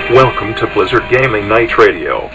Welcome to Blizzard Gaming Night Radio.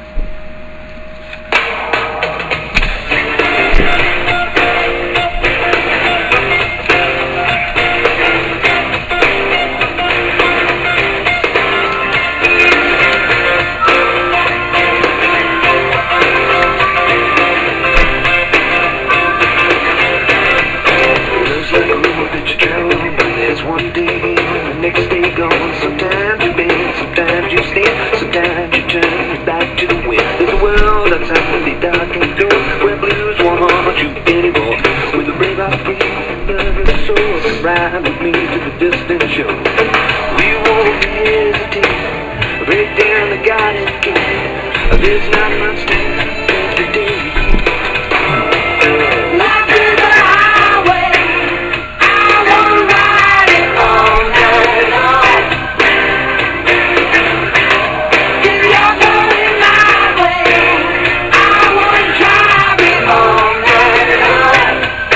Ride with me to the distant shore. We won't hesitate. Break down the garden gate. There's not much time to do. Life is a highway. I wanna ride it all night long. If you're going my way, I wanna drive it all night long.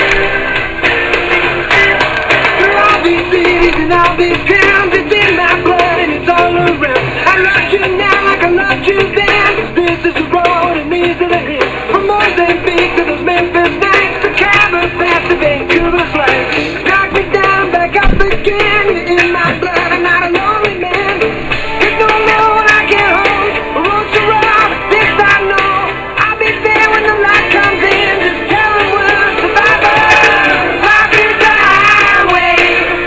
And all these towns, it's in my blood and it's all around. I love you now like I loved you then. This is the road and these are the hills. From Mozambique to those Memphis nights, the Cabot past the Vancouver slides. Knock me down, back up again. You're in my blood, I'm not a lonely man. There's no one I can hold. The road's so rough, this I know. I'll be there when the light comes in. Just tell them we're survivors. Life is a highway.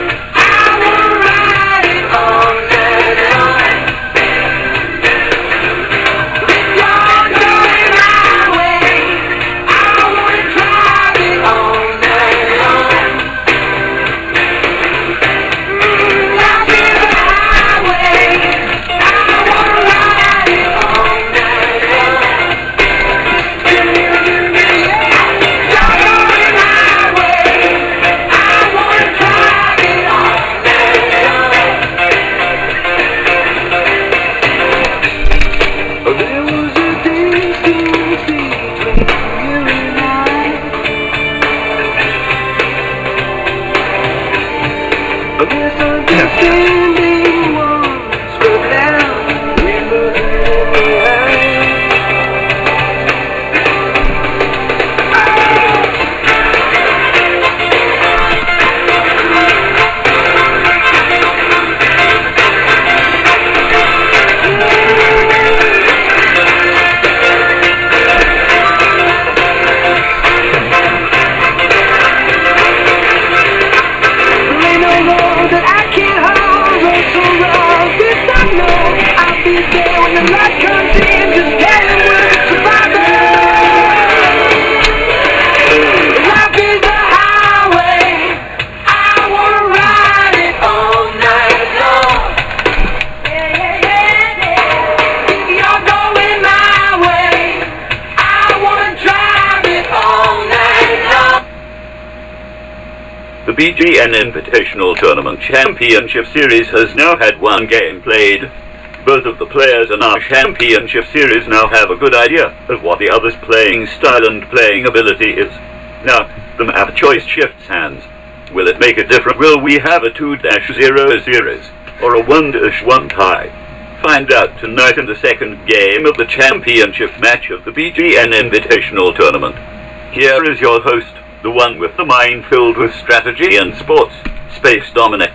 The BGN Invitational Tournament Championship Series has now had one game played. Both of the players in our Championship Series now have a good idea of what the other's playing style and playing ability is. Now, the map choice shifts hands. Will it make a difference? Will we have a 2-0 series, or a 1-1 tie? Find out tonight in the second game of the championship match of the BGN Invitational Tournament. Here is your host, the one with the mind filled with strategy and sports, Space Dominic.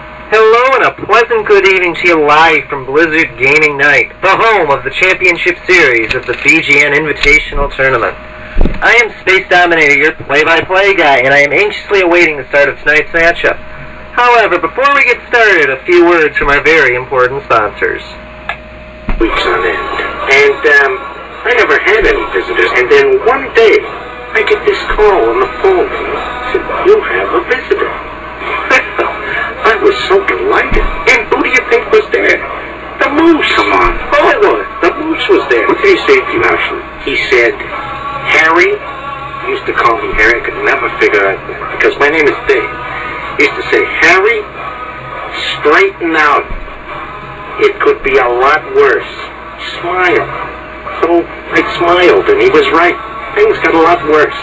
Hello and a pleasant good evening to you live from Blizzard Gaming Night, the home of the championship series of the BGN Invitational Tournament. I am Space Dominator, your play-by-play guy, and I am anxiously awaiting the start of tonight's matchup. However, before we get started, a few words from our very important sponsors. Weeks on end, and I never had any visitors, and then one day, I get this call on the phone, said, you have a visitor. I was so delighted. And who do you think was there? The Moose. Come on. Oh, the Moose was there. What did he say to you, Ashley? He said, Harry, he used to call me Harry, I could never figure out that, because my name is Dave. He used to say, Harry, straighten out. It could be a lot worse. Smile. So I smiled, and he was right. Things got a lot worse.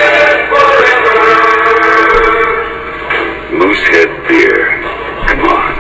Moosehead beer. Come on.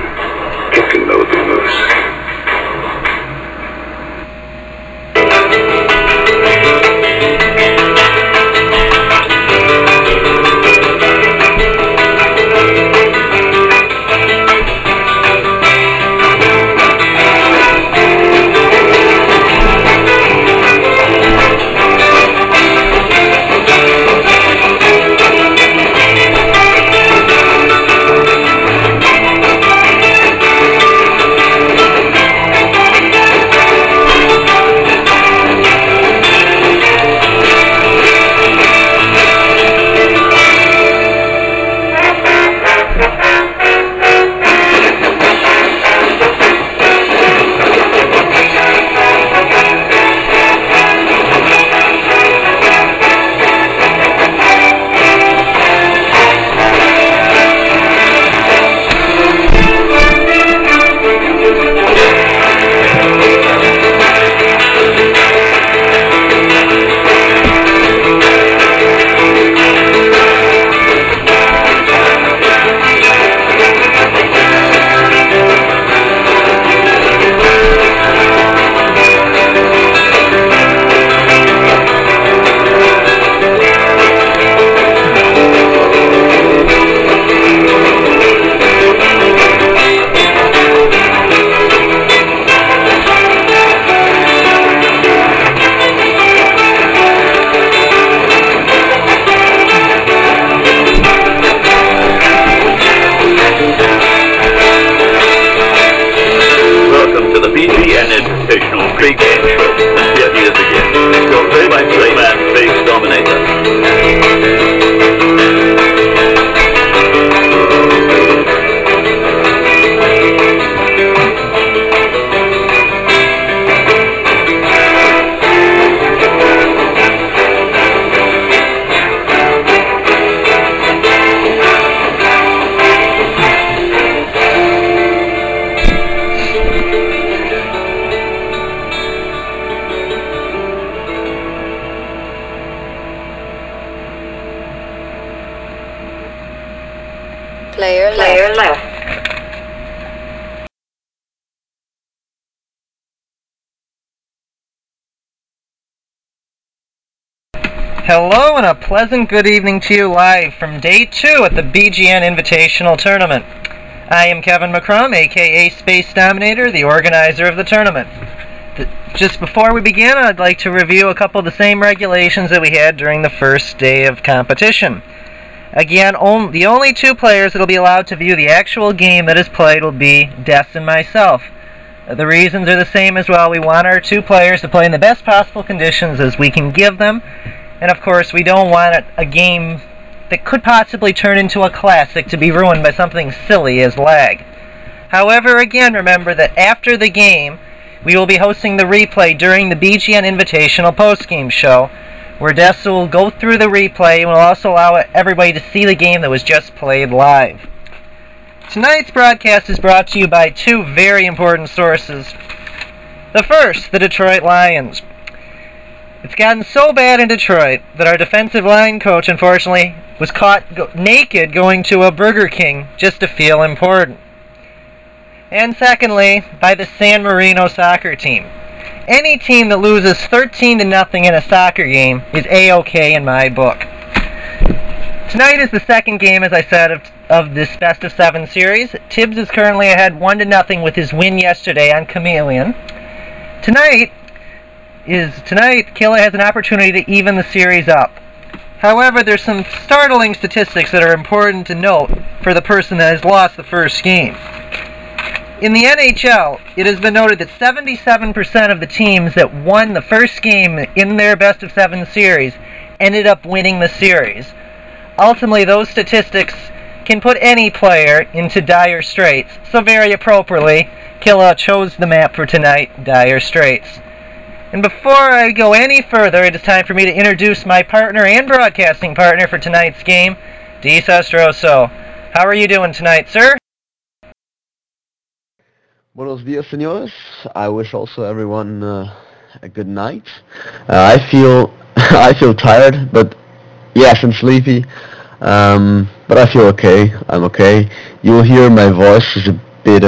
Player left. Hello and a pleasant good evening to you live from Day 2 at the BGN Invitational Tournament. I am Kevin McCrum, aka Space Dominator, the organizer of the tournament. Just before we begin, I'd like to review a couple of the same regulations that we had during the first day of competition. Again, the only two players that will be allowed to view the actual game that is played will be Des and myself. The reasons are the same as well. We want our two players to play in the best possible conditions as we can give them. And of course, we don't want a game that could possibly turn into a classic to be ruined by something silly as lag. However, again, remember that after the game, we will be hosting the replay during the BGN Invitational postgame show, where Des will go through the replay and will also allow everybody to see the game that was just played live. Tonight's broadcast is brought to you by two very important sources. The first, the Detroit Lions. It's gotten so bad in Detroit that our defensive line coach, unfortunately, was caught naked going to a Burger King just to feel important. And secondly, by the San Marino soccer team. Any team that loses 13-0 in a soccer game is A-OK in my book. Tonight is the second game, as I said, of this best of 7 series. Tibbs is currently ahead 1-0 with his win yesterday on Chameleon. Tonight, Killa has an opportunity to even the series up. However, there's some startling statistics that are important to note for the person that has lost the first game. In the NHL, it has been noted that 77% of the teams that won the first game in their best of 7 series ended up winning the series. Ultimately, those statistics can put any player into dire straits, so very appropriately, Killa chose the map for tonight, Dire Straits. And before I go any further, it is time for me to introduce my partner and broadcasting partner for tonight's game, Di Sastroso. How are you doing tonight, sir? Buenos dias, señores. I wish also everyone a good night. I feel tired, but yes, and sleepy. But I feel okay. I'm okay. You'll hear my voice is a bit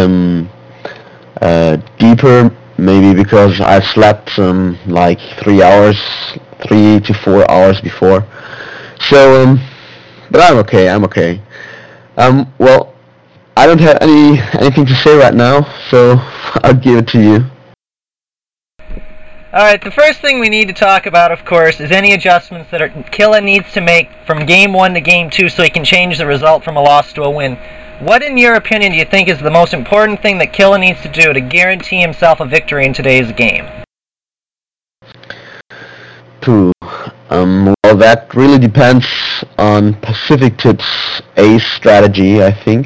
deeper. Maybe because I've slept like 3 to 4 hours before. So, but I'm okay. Well, I don't have anything to say right now, so I'll give it to you. Alright, the first thing we need to talk about, of course, is any adjustments that Killa needs to make from Game 1 to Game 2 so he can change the result from a loss to a win. What, in your opinion, do you think is the most important thing that Killa needs to do to guarantee himself a victory in today's game? Well, that really depends on Pacific Tip's ace strategy, I think.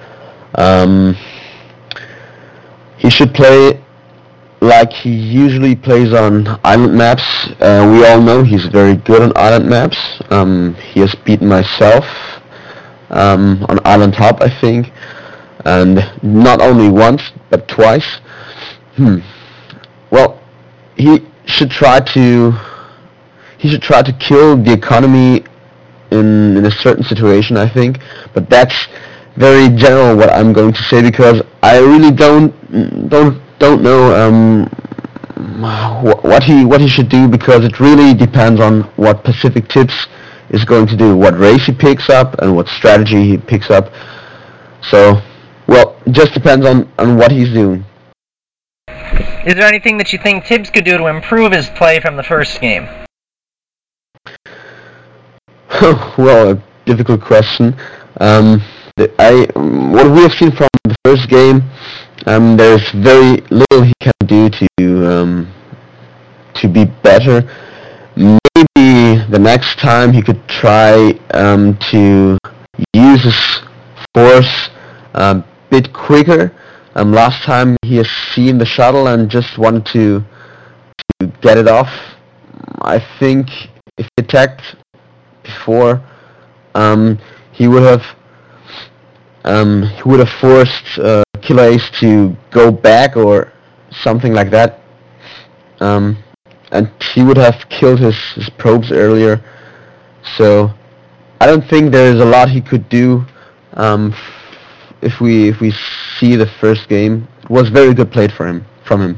He should play like he usually plays on island maps. We all know he's very good on island maps. He has beaten myself on Island Top, I think, and not only once but twice. Well, he should try to kill the economy in a certain situation, I think. But that's very general what I'm going to say, because I really don't know what he should do, because it really depends on what Pacific Tips is going to do, what race he picks up and what strategy he picks up. So, well, it just depends on what he's doing. Is there anything that you think Tibbs could do to improve his play from the first game? Well, a difficult question. What we have seen from the first game, there's very little he can do to be better. Maybe the next time he could try to use his force a bit quicker. Last time he has seen the shuttle and just wanted to get it off. I think if he attacked before, he would have forced Killa Ace to go back or something like that. And he would have killed his probes earlier. So I don't think there's a lot he could do if we see the first game, it was very good played from him.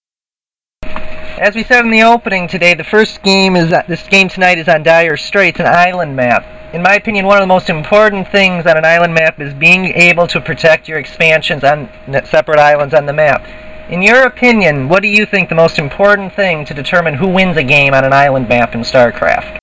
As we said in the opening today, this game tonight is on Dire Straits, an island map. In my opinion, one of the most important things on an island map is being able to protect your expansions on separate islands on the map. In your opinion, what do you think the most important thing to determine who wins a game on an island map in StarCraft?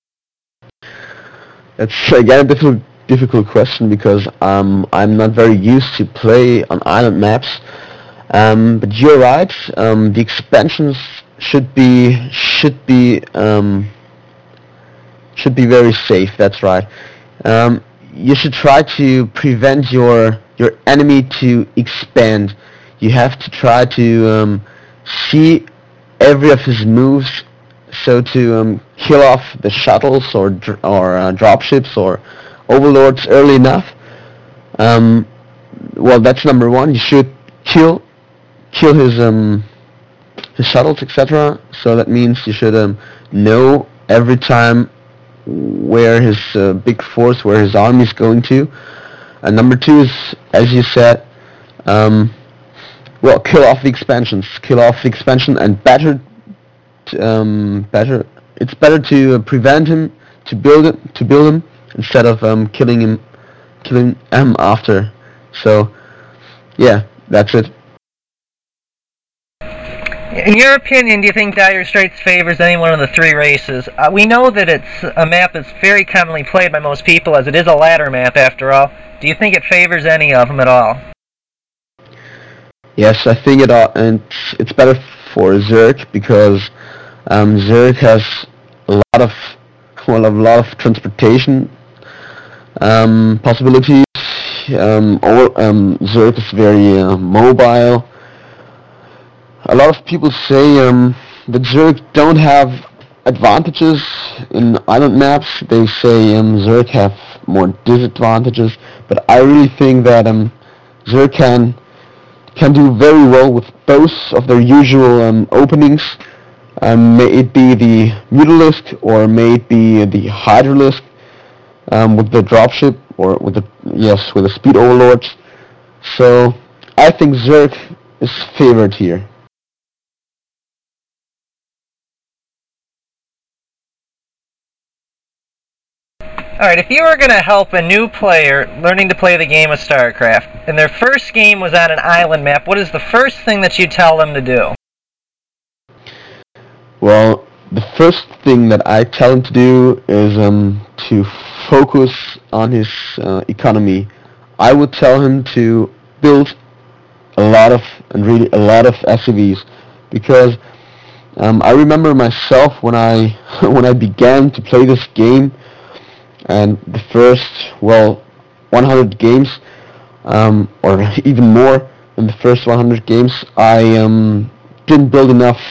It's again a difficult question because I'm not very used to play on island maps. But you're right. The expansions should be very safe. That's right. You should try to prevent your enemy to expand. You have to try to see every of his moves, so to kill off the shuttles or dropships or overlords early enough. Well, that's number one. You should kill his shuttles, etc. So that means you should know every time where his big force, where his army is going to. And number two is, as you said, well, kill off the expansions. Kill off the expansion, and it's better to prevent him, to build him, instead of killing him after. So, yeah, that's it. In your opinion, do you think Dire Straits favors any one of the three races? We know that it's a map that's very commonly played by most people, as it is a ladder map after all. Do you think it favors any of them at all? Yes, I think it's better for Zerg because Zerg has a lot of transportation possibilities. Zerg is very mobile. A lot of people say that Zerg don't have advantages in island maps. They say Zerg have more disadvantages, but I really think that Zerg can do very well with both of their usual openings. May it be the Mutalisk or may it be the Hydralisk with the dropship or with the speed overlords. So I think Zerg is favored here. Alright, if you were going to help a new player learning to play the game of StarCraft, and their first game was on an island map, what is the first thing that you tell them to do? Well, the first thing that I tell him to do is to focus on his economy. I would tell him to build a lot of SCVs, because I remember myself when I began to play this game, and the first 100 games, or even more than the first 100 games, I didn't build enough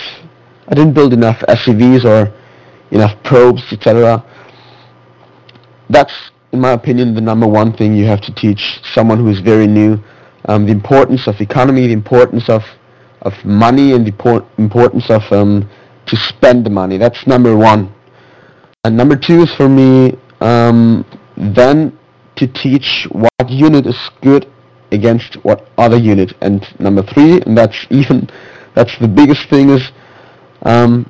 SCVs or enough probes, etc. That's, in my opinion, the number one thing you have to teach someone who is very new. The importance of economy, the importance of money, and the importance of to spend the money. That's number one. And number two is for me then to teach what unit is good against what other unit. And number three, and that's the biggest thing, is how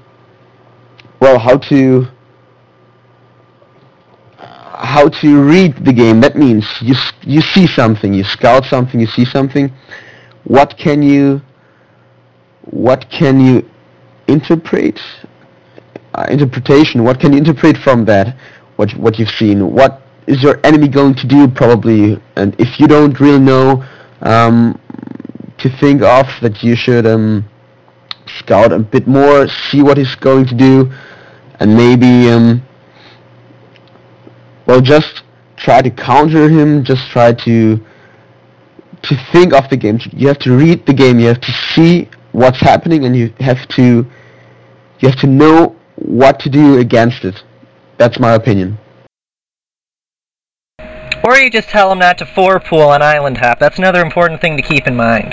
to read the game. That means you see something, you scout something, you see something. What can you interpret? Interpretation. What can you interpret from that? What you've seen? What is your enemy going to do probably? And if you don't really know, to think of that, you should scout a bit more, see what he's going to do, and maybe just try to counter him. Just try to think of the game. You have to read the game. You have to see what's happening, and you have to know what to do against it. That's my opinion. Or you just tell them not to four-pool on Island Hop. That's another important thing to keep in mind.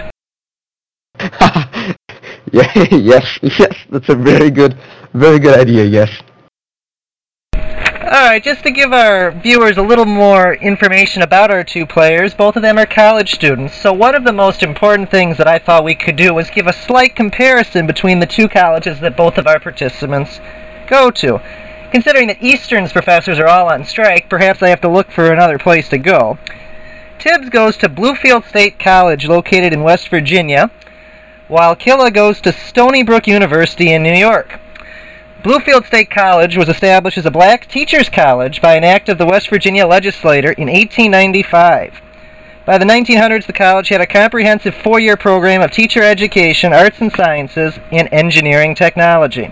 Yes, that's a very good idea, yes. Alright, just to give our viewers a little more information about our two players, both of them are college students, so one of the most important things that I thought we could do was give a slight comparison between the two colleges that both of our participants go to. Considering that Eastern's professors are all on strike, perhaps I have to look for another place to go. Tibbs goes to Bluefield State College, located in West Virginia, while Killa goes to Stony Brook University in New York. Bluefield State College was established as a black teachers' college by an act of the West Virginia legislature in 1895. By the 1900s, the college had a comprehensive four-year program of teacher education, arts and sciences, and engineering technology.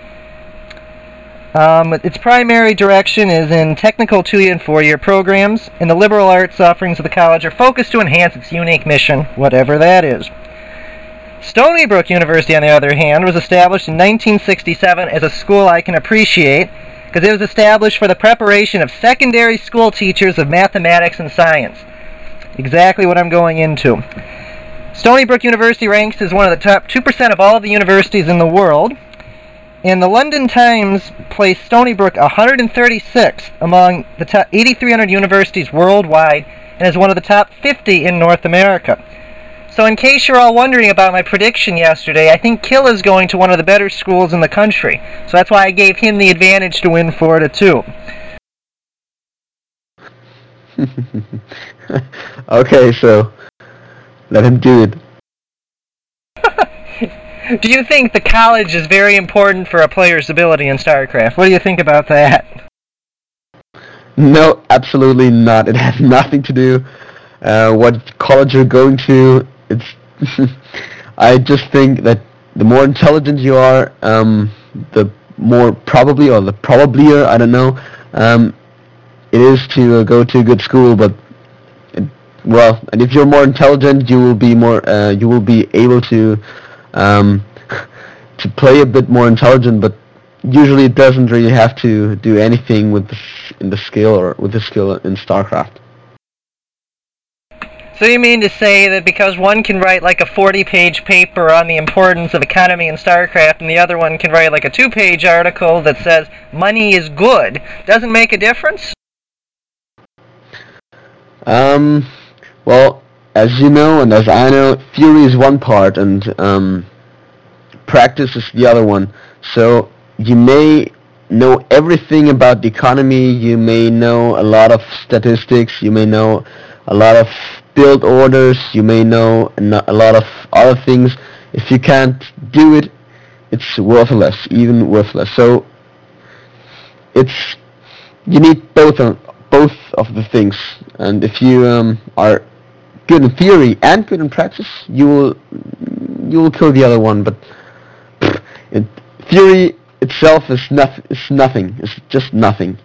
Its primary direction is in technical two-year and four-year programs, and the liberal arts offerings of the college are focused to enhance its unique mission, whatever that is. Stony Brook University, on the other hand, was established in 1967 as a school I can appreciate, because it was established for the preparation of secondary school teachers of mathematics and science. Exactly what I'm going into. Stony Brook University ranks as one of the top 2% of all of the universities in the world, and the London Times placed Stony Brook 136th among the top 8,300 universities worldwide, and is one of the top 50 in North America. So in case you're all wondering about my prediction yesterday, I think Killa is going to one of the better schools in the country. So that's why I gave him the advantage to win 4-2. Okay, so let him do it. Do you think the college is very important for a player's ability in StarCraft? What do you think about that? No, absolutely not. It has nothing to do what college you're going to. It's I just think that the more intelligent you are, the more probably, or the probablier, I don't know, it is to go to a good school. But and if you're more intelligent, you will be able to play a bit more intelligent. But usually, it doesn't really have to do anything with the skill in StarCraft. So you mean to say that because one can write like a 40-page paper on the importance of economy in StarCraft and the other one can write like a 2-page article that says money is good, doesn't make a difference? Well, as you know and as I know, theory is one part and practice is the other one. So you may know everything about the economy, you may know a lot of statistics, you may know a lot of build orders, you may know a lot of other things. If you can't do it, it's worthless, even worthless. So you need both of the things. And if you are good in theory and good in practice, you will kill the other one. But theory itself is nothing. It's just nothing.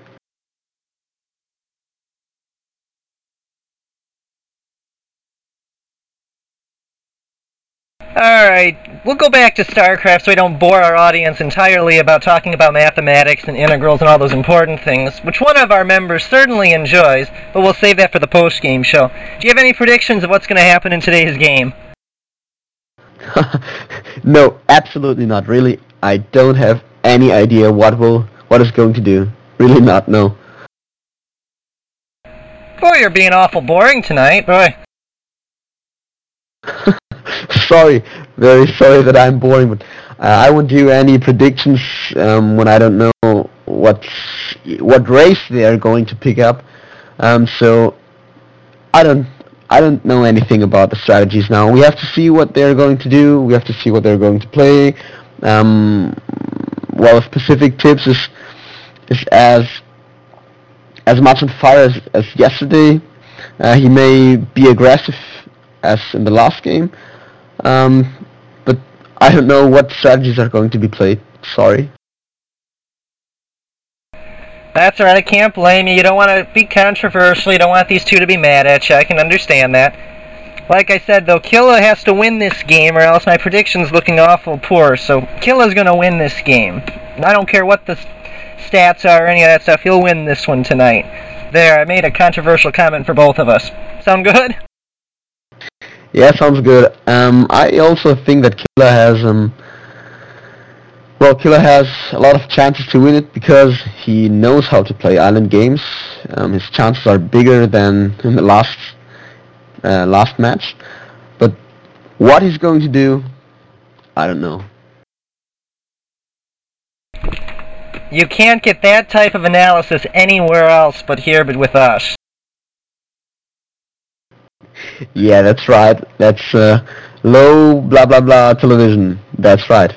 Alright, we'll go back to StarCraft so we don't bore our audience entirely about talking about mathematics and integrals and all those important things, which one of our members certainly enjoys, but we'll save that for the post-game show. Do you have any predictions of what's going to happen in today's game? No, absolutely not. Really, I don't have any idea what it's going to do. Really not, no. Boy, you're being awful boring tonight, boy. Sorry, very sorry that I'm boring, but I won't do any predictions when I don't know what race they are going to pick up. So I don't know anything about the strategies now. We have to see what they're going to do. We have to see what they're going to play. Well, specific tips is as much on fire as yesterday. He may be aggressive as in the last game. But I don't know what strategies are going to be played. Sorry. That's alright, I can't blame you. You don't want to be controversial. You don't want these two to be mad at you. I can understand that. Like I said, though, Killa has to win this game or else my prediction's looking awful poor. So Killa's going to win this game. I don't care what the stats are or any of that stuff. He'll win this one tonight. There, I made a controversial comment for both of us. Sound good? Yeah, sounds good. I also think that Killa has Well, Killer has a lot of chances to win it because he knows how to play island games. His chances are bigger than in the last match. But what he's going to do, I don't know. You can't get that type of analysis anywhere else but here, but with us. Yeah, that's right. That's low blah blah blah television. That's right.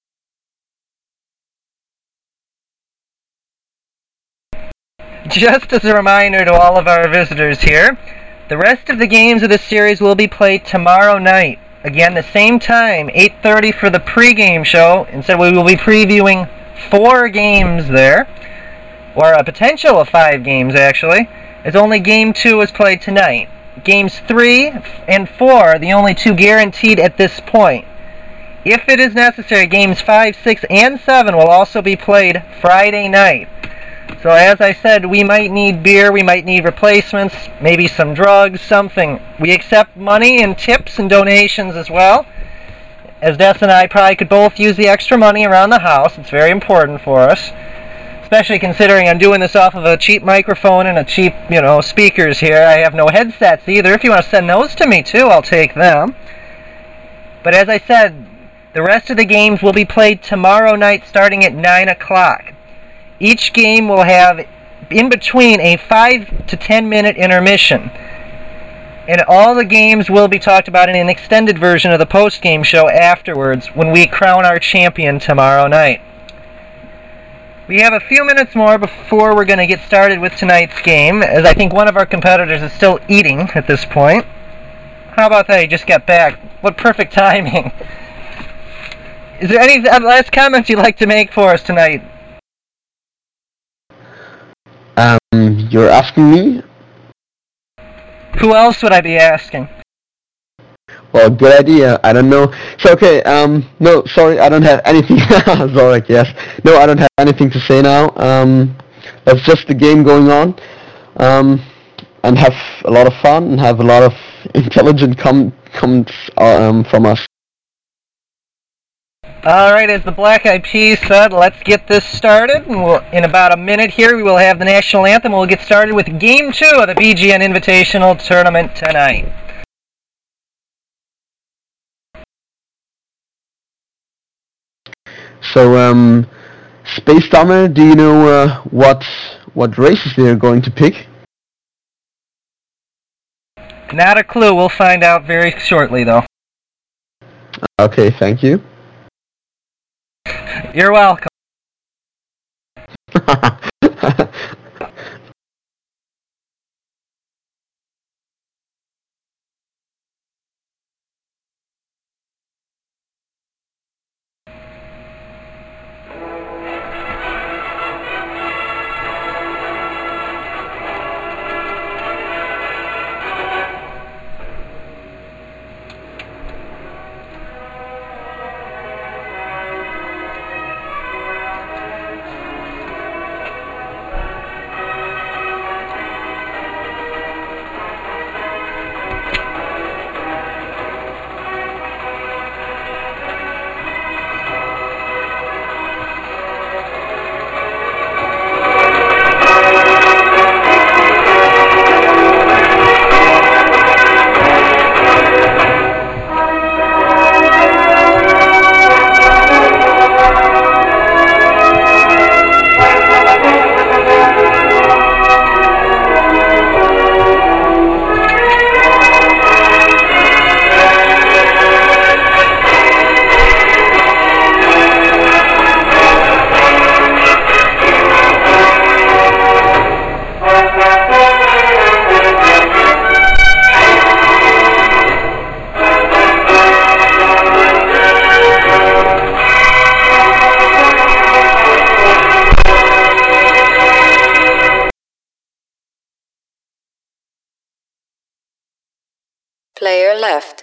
Just as a reminder to all of our visitors here, the rest of the games of this series will be played tomorrow night. Again, the same time, 8:30 for the pregame show. Instead, we will be previewing 4 games there, or a potential of 5 games actually, as only Game 2 is played tonight. Games 3 and 4 are the only 2 guaranteed at this point. If it is necessary, Games 5, 6, and 7 will also be played Friday night. So as I said, we might need beer, we might need replacements, maybe some drugs, something. We accept money and tips and donations as well. As Des and I probably could both use the extra money around the house. It's very important for us. Especially considering I'm doing this off of a cheap microphone and a cheap, speakers here. I have no headsets either. If you want to send those to me too, I'll take them. But as I said, the rest of the games will be played tomorrow night starting at 9 o'clock. Each game will have, in between, a 5 to 10 minute intermission. And all the games will be talked about in an extended version of the post-game show afterwards when we crown our champion tomorrow night. We have a few minutes more before we're going to get started with tonight's game, as I think one of our competitors is still eating at this point. How about that? He just got back. What perfect timing. Is there any last comments you'd like to make for us tonight? You're asking me? Who else would I be asking? Well, good idea. I don't know. So, okay, no, sorry, I don't have anything. Zorak, yes. No, I don't have anything to say now. That's just the game going on. And have a lot of fun and have a lot of intelligent comments from us. Alright, as the Black Eyed Peas said, let's get this started. And in about a minute here, we will have the national anthem. We'll get started with Game 2 of the BGN Invitational Tournament tonight. So, Space Dominator, do you know what races they're going to pick? Not a clue. We'll find out very shortly, though. Okay, thank you. You're welcome. Player left.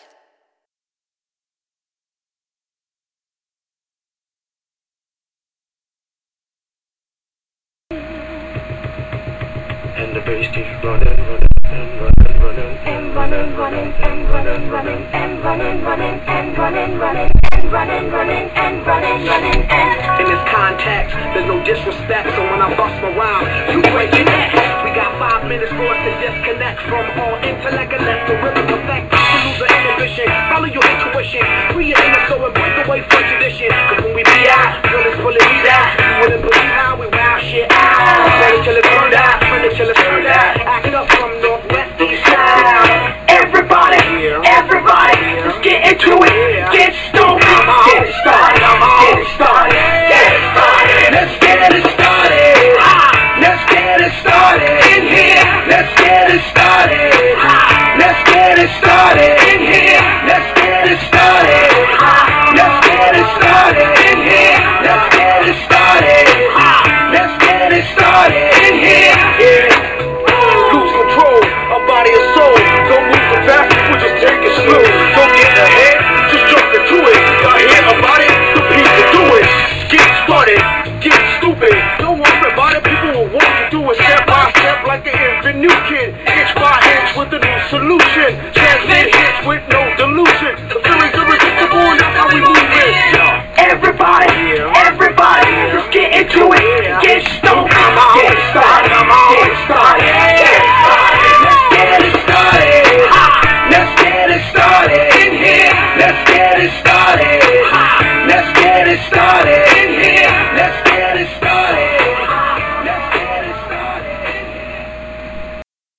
And the bass keeps running and running and running and running and running and running and running and running and running and running and In this context, there's no disrespect, so when I bust my rhyme, you break your neck. We got 5 minutes for us to disconnect from all intellect and let the rhythm perfect. To lose the inhibition, follow your intuition, free your inner soul and break away from tradition. Cause when we be out, girl, it's pulling me out. You wouldn't believe how we wow shit out. Burn it till it's burned out, burn it till it's turned out. Acting up from northwest, east side. Everybody, everybody, let's get into it. Get stoked, get it started, get it started, get it started. Let's get it started. Let's get it started in here. Let's get it started. Let's get it started in here. Let's get it started. Let's get it started in here. Let's get it started. Let's get it started in here. Yeah. Lose control of body and soul. Don't move too fast, we'll just take it slow. Don't get ahead, just jump into it. Y'all hear about it? The people do it. Get started, get stupid. Don't worry about it, people will walk you through it step by step like an infant new kid. Inch by inch with a new solution. Transmit hits with no delusion. The feeling's irresistible and that's how we move it. Everybody, everybody, let's get into it. Get stoked, get it started, get it started, get it started. Let's get it started. Let's get it started in here. Let's get it started. Let's get it started in here. Let's get it started. Let's get it started in here.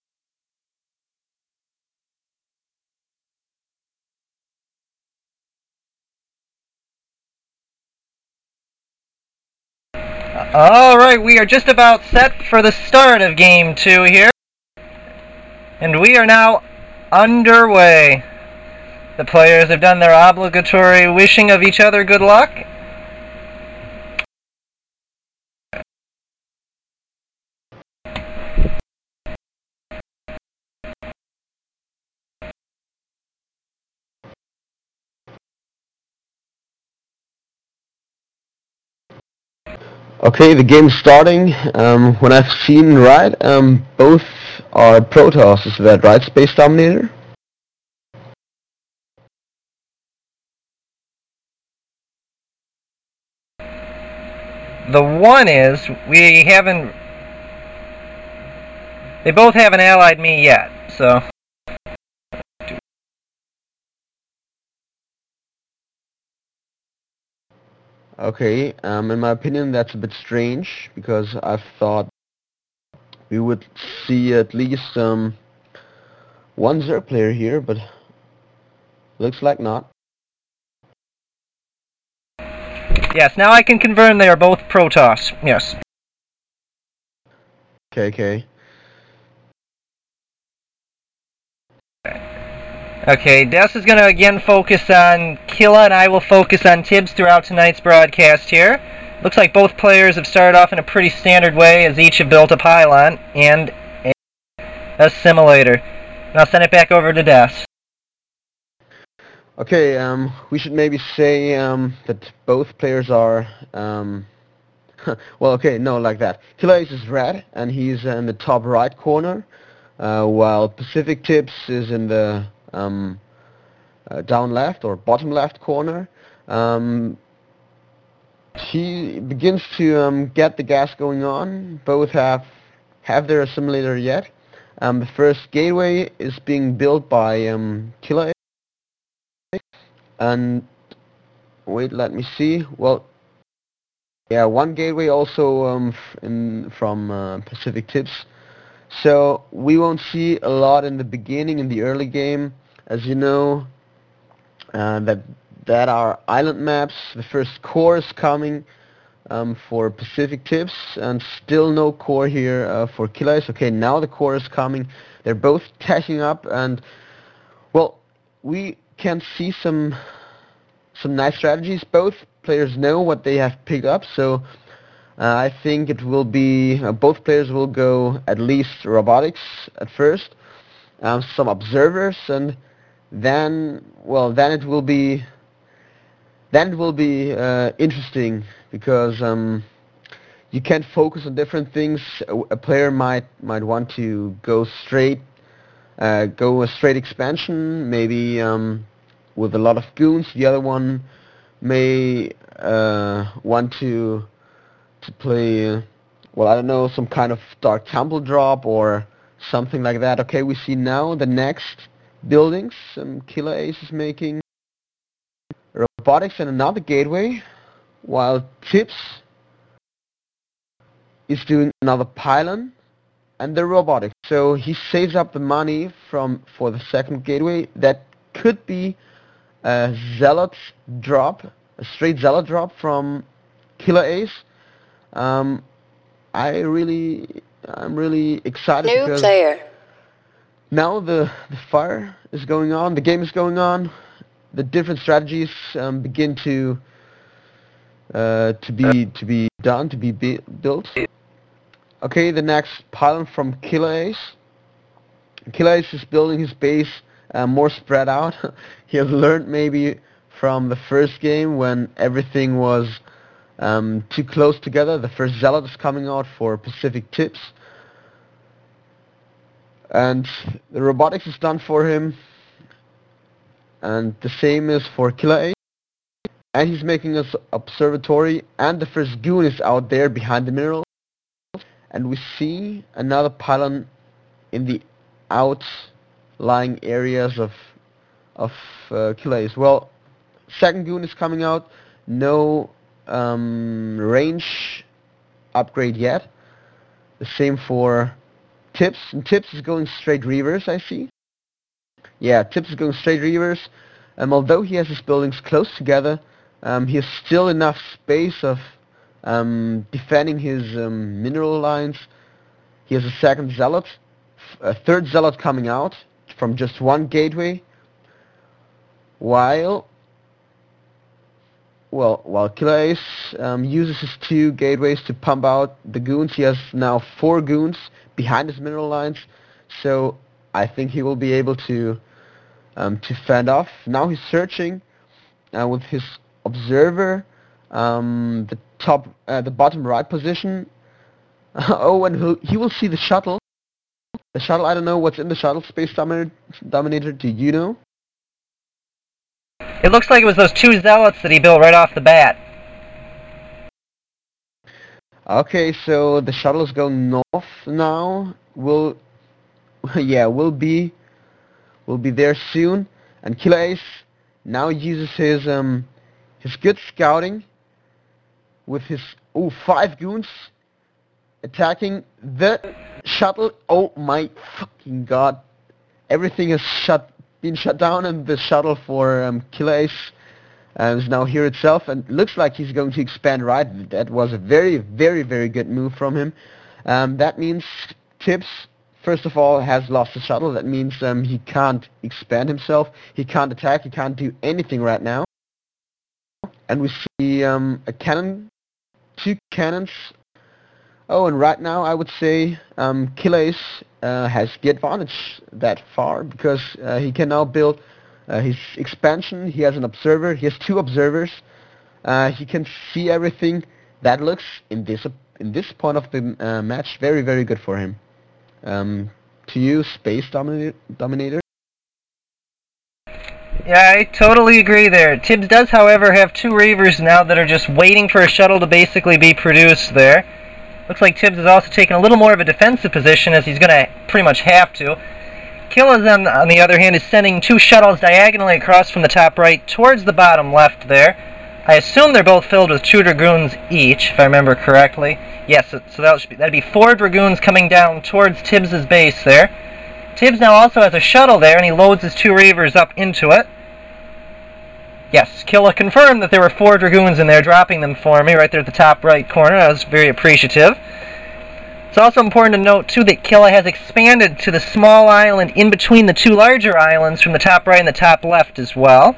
Alright, we are just about set for the start of Game 2 here. And we are now underway. The players have done their obligatory wishing of each other good luck. Okay, the game's starting. When I've seen right, both are Protoss, is that right, Space Dominator? The one is, we haven't... They both haven't allied me yet, so... Okay, in my opinion that's a bit strange, because I thought we would see at least one Zerg player here, but looks like not. Yes, now I can confirm they are both Protoss, yes. Okay. Okay, Des is going to again focus on Killa, and I will focus on Tibbs throughout tonight's broadcast here. Looks like both players have started off in a pretty standard way, as each have built a pylon and a assimilator. And I'll send it back over to Des. Okay, we should maybe say that both players are, well, okay, no, like that. Killa is red, and he's in the top right corner, while Pacific Tips is in the down left or bottom left corner. He begins to get the gas going on. Both have their assimilator yet. The first gateway is being built by Killa. And wait, let me see. Well, yeah, one gateway also from Pacific Tips. So we won't see a lot in the beginning, in the early game. As you know, that are island maps. The first core is coming for Pacific Tips, and still no core here for Killa. Okay, now the core is coming. They're both catching up, and well, we can see some nice strategies. Both players know what they have picked up, so I think it will be both players will go at least robotics at first, some observers, and then it will be interesting, because you can focus on different things. A player might want to go a straight expansion, maybe with a lot of goons. The other one may want to play, well, I don't know, some kind of Dark Temple drop or something like that. Okay, we see now the next buildings. Killer Ace is making robotics and another gateway, while Tibbs is doing another pylon and the robotics. So he saves up the money for the second gateway. That could be a Zealot drop, a straight Zealot drop from Killer Ace. I'm really excited because now the fire is going on, the game is going on, the different strategies begin to be done, to be built. Okay, the next pylon from Killer Ace. Killer Ace is building his base more spread out. He has learned maybe from the first game when everything was too close together. The first Zealot is coming out for Pacific Tips. And the robotics is done for him. And the same is for Killer Ace. And he's making an observatory, and the first goon is out there behind the mineral. And we see another pylon in the outlying areas of Killer Ace. Well, second goon is coming out. No range upgrade yet. The same for Tips. And Tips is going straight reverse, I see. Yeah, Tips is going straight reverse. Although he has his buildings close together, he has still enough space of defending his mineral lines. He has a second Zealot, a third Zealot coming out from just one gateway, while Killer Ace uses his two gateways to pump out the goons. He has now 4 goons behind his mineral lines, so I think he will be able to fend off. Now he's searching with his observer, the bottom right position. Oh, and he will see the shuttle. The shuttle, I don't know what's in the shuttle. Space Dominator, do you know? It looks like it was those 2 Zealots that he built right off the bat. Okay, so the shuttle is going north now. We'll be there soon. And Killer Ace now uses his good scouting with his 5 goons attacking the shuttle. Oh my fucking god! Everything has been shut down, and the shuttle for Killer Ace is now here itself, and looks like he's going to expand right. That was a very, very, very good move from him. That means Tibbs, first of all, has lost the shuttle. That means he can't expand himself, he can't attack, he can't do anything right now. And we see a cannon, 2 cannons. Oh, and right now I would say Killer Ace has the advantage that far, because he can now build his expansion. He has an observer, he has 2 observers. He can see everything. That looks, in this point of the match, very, very good for him. To you, Space Dominator? Yeah, I totally agree there. Tibbs does, however, have 2 Reavers now that are just waiting for a shuttle to basically be produced there. Looks like Tibbs is also taking a little more of a defensive position, as he's going to pretty much have to. Killa, on the other hand, is sending 2 shuttles diagonally across from the top right towards the bottom left there. I assume they're both filled with 2 Dragoons each, if I remember correctly. Yes, so that'd be 4 Dragoons coming down towards Tibbs' base there. Tibbs now also has a shuttle there, and he loads his 2 Reavers up into it. Yes, Killa confirmed that there were 4 Dragoons in there, dropping them for me right there at the top right corner. I was very appreciative. It's also important to note, too, that Killa has expanded to the small island in between the 2 larger islands from the top right and the top left as well.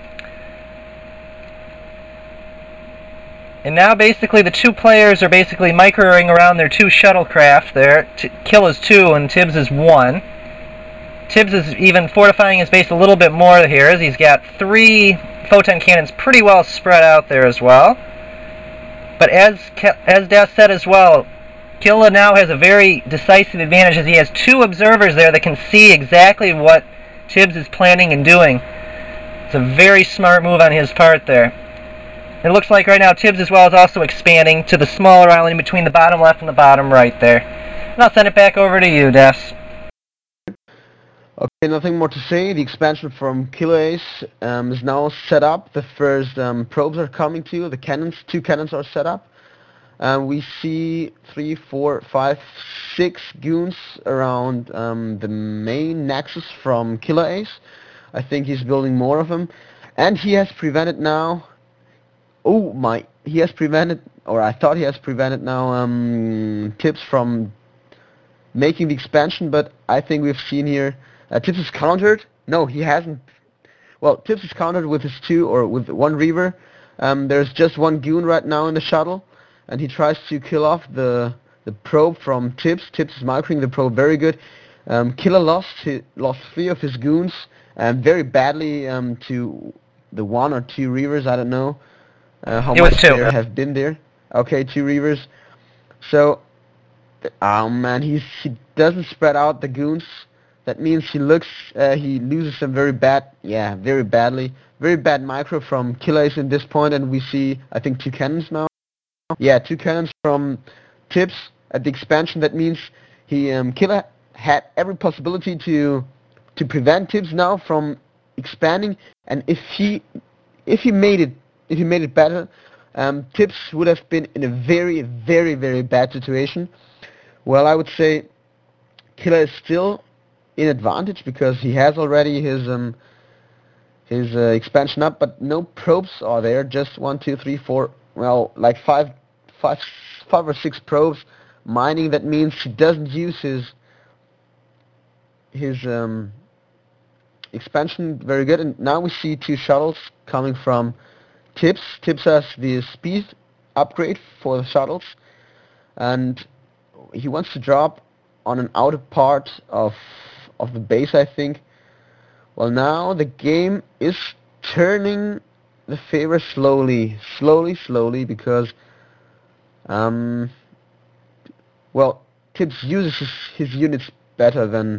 And now basically the 2 players are basically microing around their 2 shuttlecraft there. Killa's 2 and Tibbs' 1. Tibbs is even fortifying his base a little bit more here, as he's got 3 photon cannons pretty well spread out there as well. But as Das said as well, Killa now has a very decisive advantage, as he has 2 observers there that can see exactly what Tibbs is planning and doing. It's a very smart move on his part there. It looks like right now Tibbs as well is also expanding to the smaller island in between the bottom left and the bottom right there. And I'll send it back over to you, Des. Okay, nothing more to say. The expansion from Killer Ace is now set up. The first probes are coming to. The cannons, 2 cannons are set up. We see 3, 4, 5, 6 goons around the main nexus from Killer Ace. I think he's building more of them. And he has prevented now... Oh my... He has prevented... Or I thought he has prevented now Tibbs from making the expansion, but I think we've seen here... Tibbs is countered. No, he hasn't. Well, Tibbs is countered with his 2 or with 1 Reaver. There's just 1 goon right now in the shuttle, and he tries to kill off the probe from Tibbs. Tibbs is microing the probe very good. Killer lost 3 of his goons, very badly to the 1 or 2 Reavers. I don't know how much there have been there. Okay, 2 Reavers. So, oh man, he doesn't spread out the goons. That means he loses them very bad, very badly. Very bad micro from Killer Ace in this point, and we see, I think, 2 cannons now. Yeah, 2 cannons from Tibbs at the expansion. That means Killer had every possibility to prevent Tibbs now from expanding, and if he made it better, Tibbs would have been in a very, very, very bad situation. Well, I would say Killer is still in advantage because he has already his expansion up, but no probes are there. Just 1, 2, 3, 4. Well, like 5 or 6 probes mining. That means he doesn't use his expansion very good. And now we see 2 shuttles coming from Tibbs. Tibbs has the speed upgrade for the shuttles, and he wants to drop on an outer part of the base, I think. Well, now the game is turning the favor slowly, because well, Tibbs uses his units better than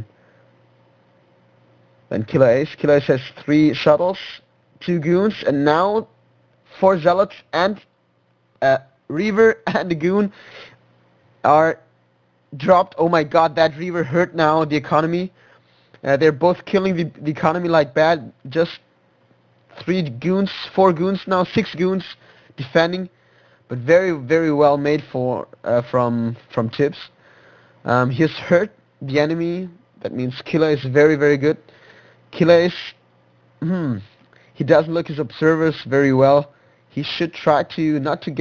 Killer Ace. Killer Ace has 3 shuttles, 2 goons, and now 4 zealots and a Reaver and a goon are dropped. Oh my god, that Reaver hurt now the economy. They're both killing the economy like bad. Just 3 goons, 4 goons now, 6 goons defending, but very, very well made from Tibbs. He has hurt the enemy. That means Killer is very, very good. Killer is he doesn't look his observers very well. He should try to not to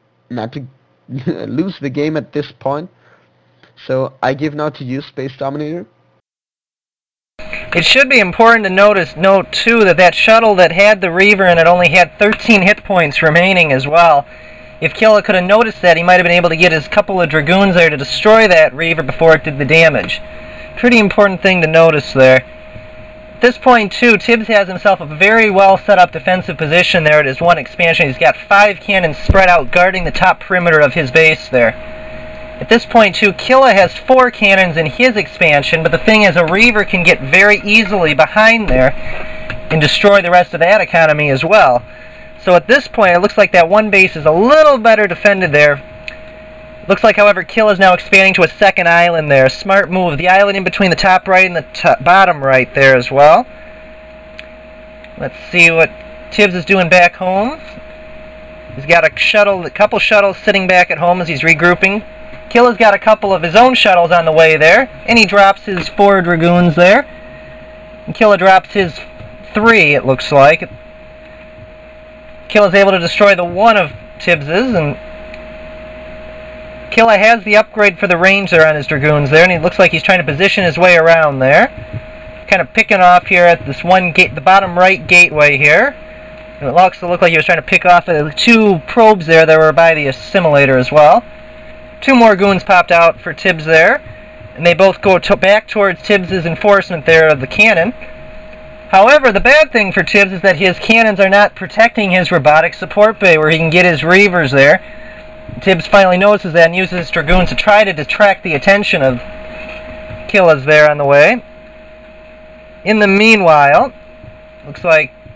lose the game at this point. So I give now to you, Space Dominator. It should be important to note too that shuttle that had the Reaver in it only had 13 hit points remaining as well. If Killer could have noticed that, he might have been able to get his couple of Dragoons there to destroy that Reaver before it did the damage. Pretty important thing to notice there. At this point too, Tibbs has himself a very well set up defensive position there at his 1 expansion. He's got 5 cannons spread out guarding the top perimeter of his base there. At this point too, Killa has 4 cannons in his expansion, but the thing is a Reaver can get very easily behind there and destroy the rest of that economy as well. So at this point it looks like that 1 base is a little better defended there. Looks like, however, Killa's now expanding to a 2nd island there. Smart move. The island in between the top right and the bottom right there as well. Let's see what Tibbs is doing back home. He's got a couple shuttles sitting back at home as he's regrouping. Killa's got a couple of his own shuttles on the way there, and he drops his 4 Dragoons there. And Killa drops his 3, it looks like. Killa's able to destroy the 1 of Tibbs's, and Killa has the upgrade for the range there on his Dragoons there, and he looks like he's trying to position his way around there. Kind of picking off here at this 1 gate, the bottom right gateway here. And it looks to look like he was trying to pick off 2 probes there that were by the assimilator as well. 2 more goons popped out for Tibbs there, and they both go back towards Tibbs's enforcement there of the cannon. However, the bad thing for Tibbs is that his cannons are not protecting his robotic support bay where he can get his Reavers there. Tibbs finally notices that and uses his Dragoons to try to detract the attention of Killa's there on the way. In the meanwhile, looks like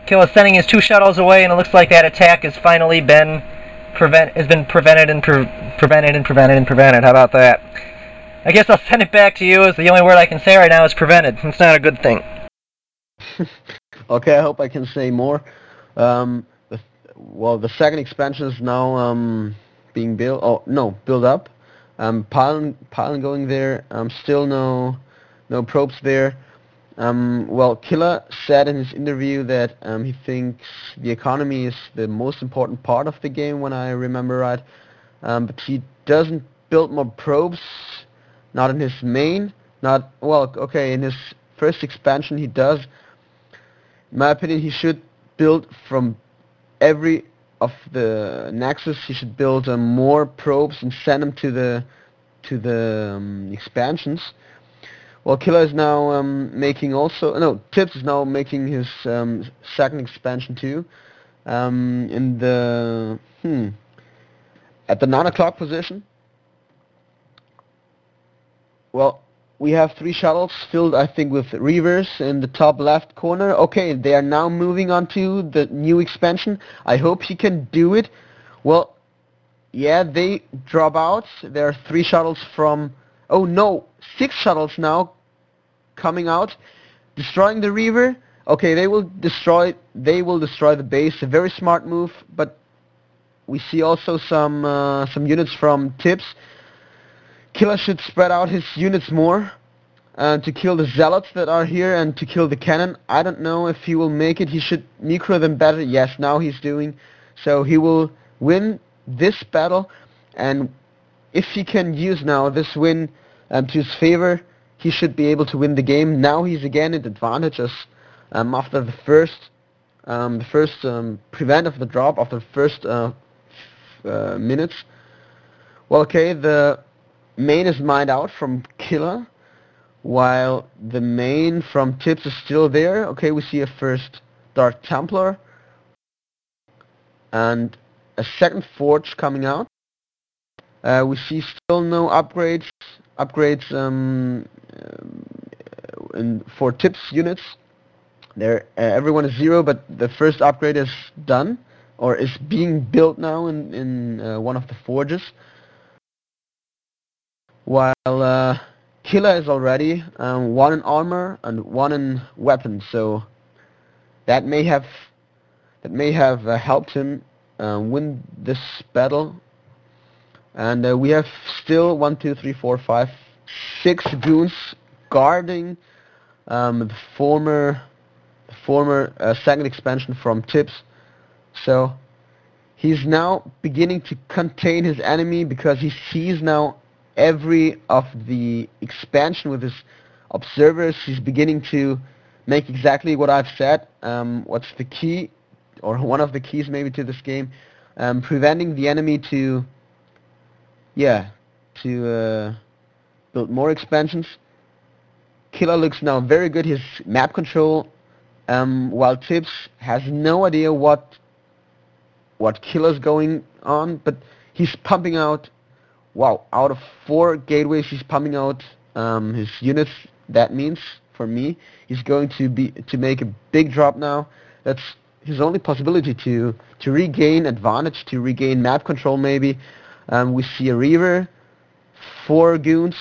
Killa's sending his 2 shuttles away, and it looks like that attack has finally been prevented. How about that? I guess I'll send it back to you, as the only word I can say right now is prevented. It's not a good thing. Okay, I hope I can say more. The second expansion is now being built. Oh no, built up. Pylon going there. Still no probes there. Killa said in his interview that he thinks the economy is the most important part of the game, when I remember right. But he doesn't build more probes. Not in his main. In his first expansion he does. In my opinion, he should build from every of the Nexus. He should build more probes and send them to the expansions. Well, Killa is now making also... No, Tibbs is now making his second expansion too. In the... At the 9 o'clock position. Well, we have 3 shuttles filled, I think, with Reavers in the top left corner. Okay, they are now moving on to the new expansion. I hope he can do it. Well, yeah, they drop out. There are 3 shuttles from... Oh no, 6 shuttles now coming out, destroying the Reaver. Okay, they will destroy the base. A very smart move, but we see also some units from Tibbs. Killa should spread out his units more to kill the zealots that are here and to kill the cannon. I don't know if he will make it. He should necro them better. Yes, now he's doing. So he will win this battle, and if he can use now this win to his favor, he should be able to win the game. Now he's again at advantages after the first prevent of the drop after the first minutes. Well, okay, the main is mined out from Killa, while the main from Tibbs is still there. Okay, we see a first Dark Templar and a second Forge coming out. We see still no upgrades for Tibbs units. There, everyone is 0, but the first upgrade is done, or is being built now in one of the forges. While Killa is already 1 in armor and 1 in weapons, so that may have helped him win this battle. And we have still 1, 2, 3, 4, 5, 6 goons guarding the former second expansion from Tibbs. So he's now beginning to contain his enemy, because he sees now every of the expansion with his observers. He's beginning to make exactly what I've said. What's the key, or one of the keys maybe to this game? Preventing the enemy to build more expansions. Killa looks now very good. His map control, while Tibbs has no idea what Killa's going on, but he's pumping out. Wow, out of 4 gateways, he's pumping out his units. That means, for me, he's going to make a big drop now. That's his only possibility to regain advantage, to regain map control maybe. We see a Reaver, 4 goons,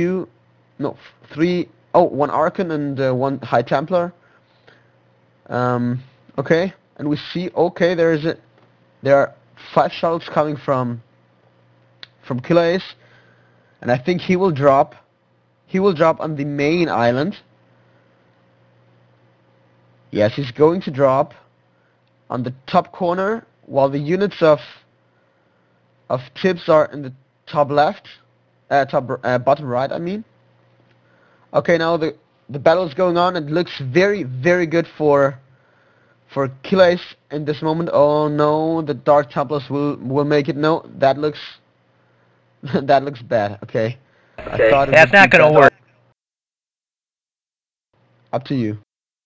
3, 1 Archon and 1 High Templar. Okay, and we see, okay, there are 5 shuttles coming from Killa Ace, and I think he will drop on the main island. Yes, he's going to drop on the top corner, while the units of Tibbs are in the top left, bottom right, I mean. Okay, now the battle is going on. It looks very, very good for Killa Ace in this moment. Oh no, the Dark Templars will make it. No, that looks bad. Okay. I thought that's not going to work. Up to you.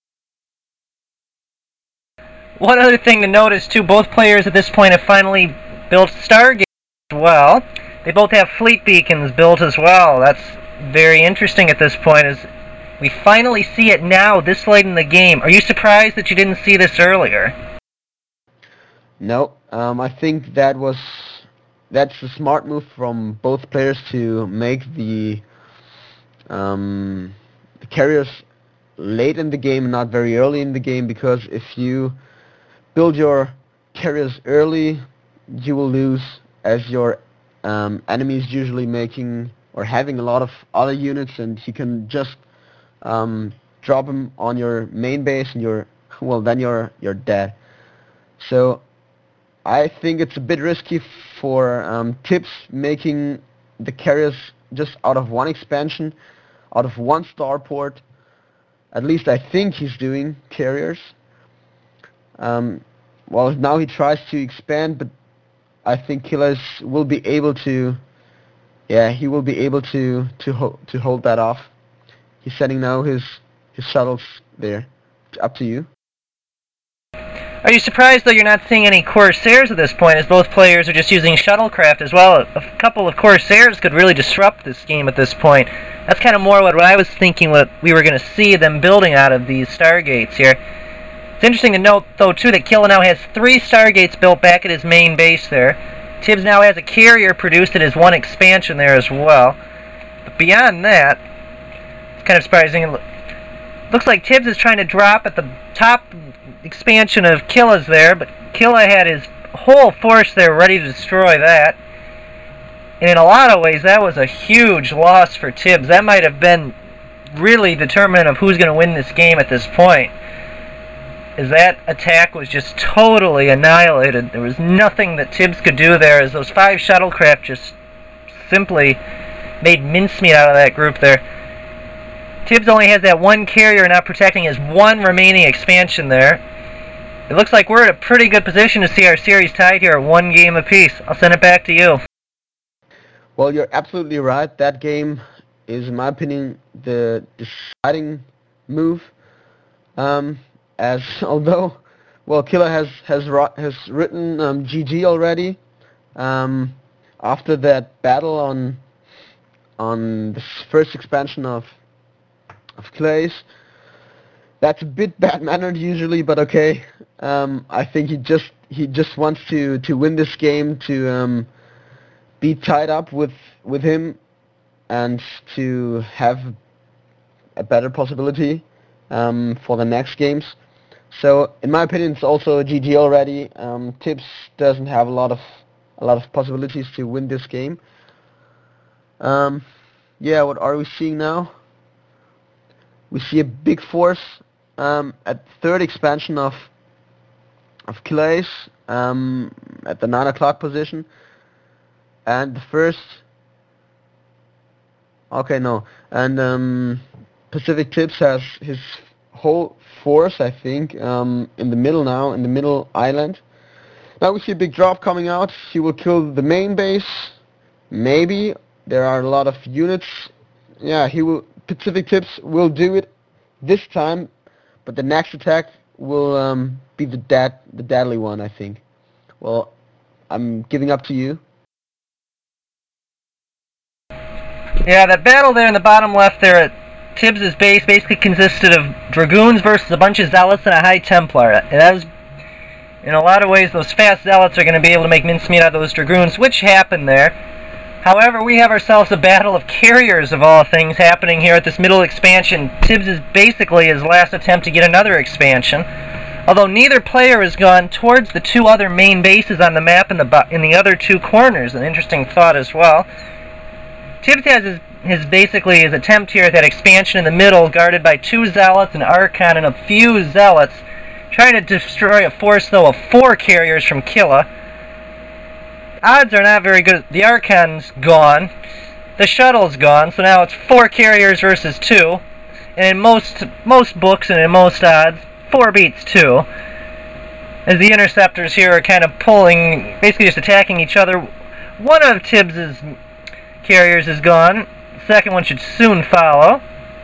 One other thing to notice too, both players at this point have finally built Stargate as well. They both have fleet beacons built as well. That's very interesting at this point, as We finally see it now, this late in the game. Are you surprised that you didn't see this earlier? No, I think that's a smart move from both players to make the carriers late in the game, not very early in the game, because if you build your carriers early, you will lose, as your enemies usually making or having a lot of other units, and you can just drop them on your main base, and then you're dead. So I think it's a bit risky for Tibbs making the carriers just out of one expansion, out of one starport. At least I think he's doing carriers. Well, now he tries to expand, but I think Killer will be able to. Yeah, he will be able to hold that off. He's sending now his shuttles there. It's up to you. Are you surprised, though, you're not seeing any Corsairs at this point, as both players are just using shuttlecraft as well? A couple of Corsairs could really disrupt this game at this point. That's kind of more what I was thinking what we were going to see them building out of these Stargates here. It's interesting to note, though, too, that Killa now has 3 Stargates built back at his main base there. Tibbs now has a carrier produced at his one expansion there as well. But beyond that, it's kind of surprising. It looks like Tibbs is trying to drop at the top expansion of Killa's there, but Killa had his whole force there ready to destroy that. And in a lot of ways, that was a huge loss for Tibbs. That might have been really determinant of who's going to win this game at this point, as that attack was just totally annihilated. There was nothing that Tibbs could do there, as those 5 shuttlecraft just simply made mincemeat out of that group there. Tibbs only has that one carrier now protecting his one remaining expansion there. It looks like we're in a pretty good position to see our series tied here at 1 game apiece. I'll send it back to you. Well, you're absolutely right. That game is, in my opinion, the deciding move. As although, well, Killer has written GG already after that battle on the first expansion of Killer's. That's a bit bad-mannered usually, but okay. I think he just wants to win this game, to be tied up with him, and to have a better possibility for the next games. So, in my opinion, it's also a GG already. Tibbs doesn't have a lot of possibilities to win this game. Yeah, what are we seeing now? We see a big force at third expansion of Killer's at the 9 o'clock position, and the first. Okay, no, and Pacific Tibbs has his whole force, I think, in the middle now, in the middle island. Now we see a big drop coming out. He will kill the main base. Maybe there are a lot of units. Yeah, he will. Pacific Tibbs will do it this time, but the next attack will be the deadly one, I think. Well, I'm giving up to you. Yeah, that battle there in the bottom left there at Tibbs' base basically consisted of Dragoons versus a bunch of Zealots and a High Templar. And that was, in a lot of ways, those fast Zealots are going to be able to make mincemeat out of those Dragoons, which happened there. However, we have ourselves a battle of carriers, of all things, happening here at this middle expansion. Tibbs is basically his last attempt to get another expansion, although neither player has gone towards the 2 other main bases on the map in the other 2 corners. An interesting thought as well. Tibbs has his attempt here at that expansion in the middle, guarded by 2 Zealots, an Archon, and a few Zealots, trying to destroy a force, though, of 4 carriers from Killa. Odds are not very good. The Archon's gone. The shuttle's gone, so now it's 4 carriers versus 2. And in most books and in most odds, 4 beats 2. As the interceptors here are kind of pulling, basically just attacking each other. One of Tibbs' carriers is gone. The second one should soon follow.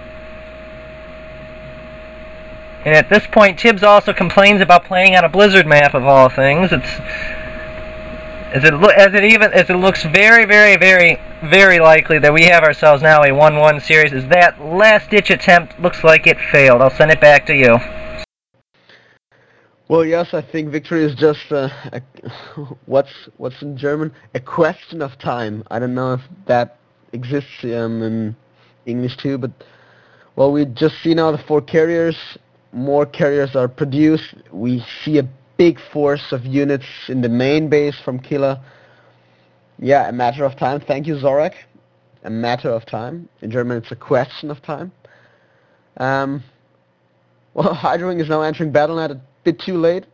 And at this point, Tibbs also complains about playing on a Blizzard map, of all things. As it looks very, very, very, very likely that we have ourselves now a 1-1 series, as that last-ditch attempt looks like it failed. I'll send it back to you. Well, yes, I think victory is just what's in German, a question of time. I don't know if that exists in English too, but well, we just see now the 4 carriers. More carriers are produced. We see a big force of units in the main base from Killer. Yeah, a matter of time. Thank you, Zorak. A matter of time. In German, it's a question of time. Well, Hydra-Wing is now entering BattleNet a bit too late.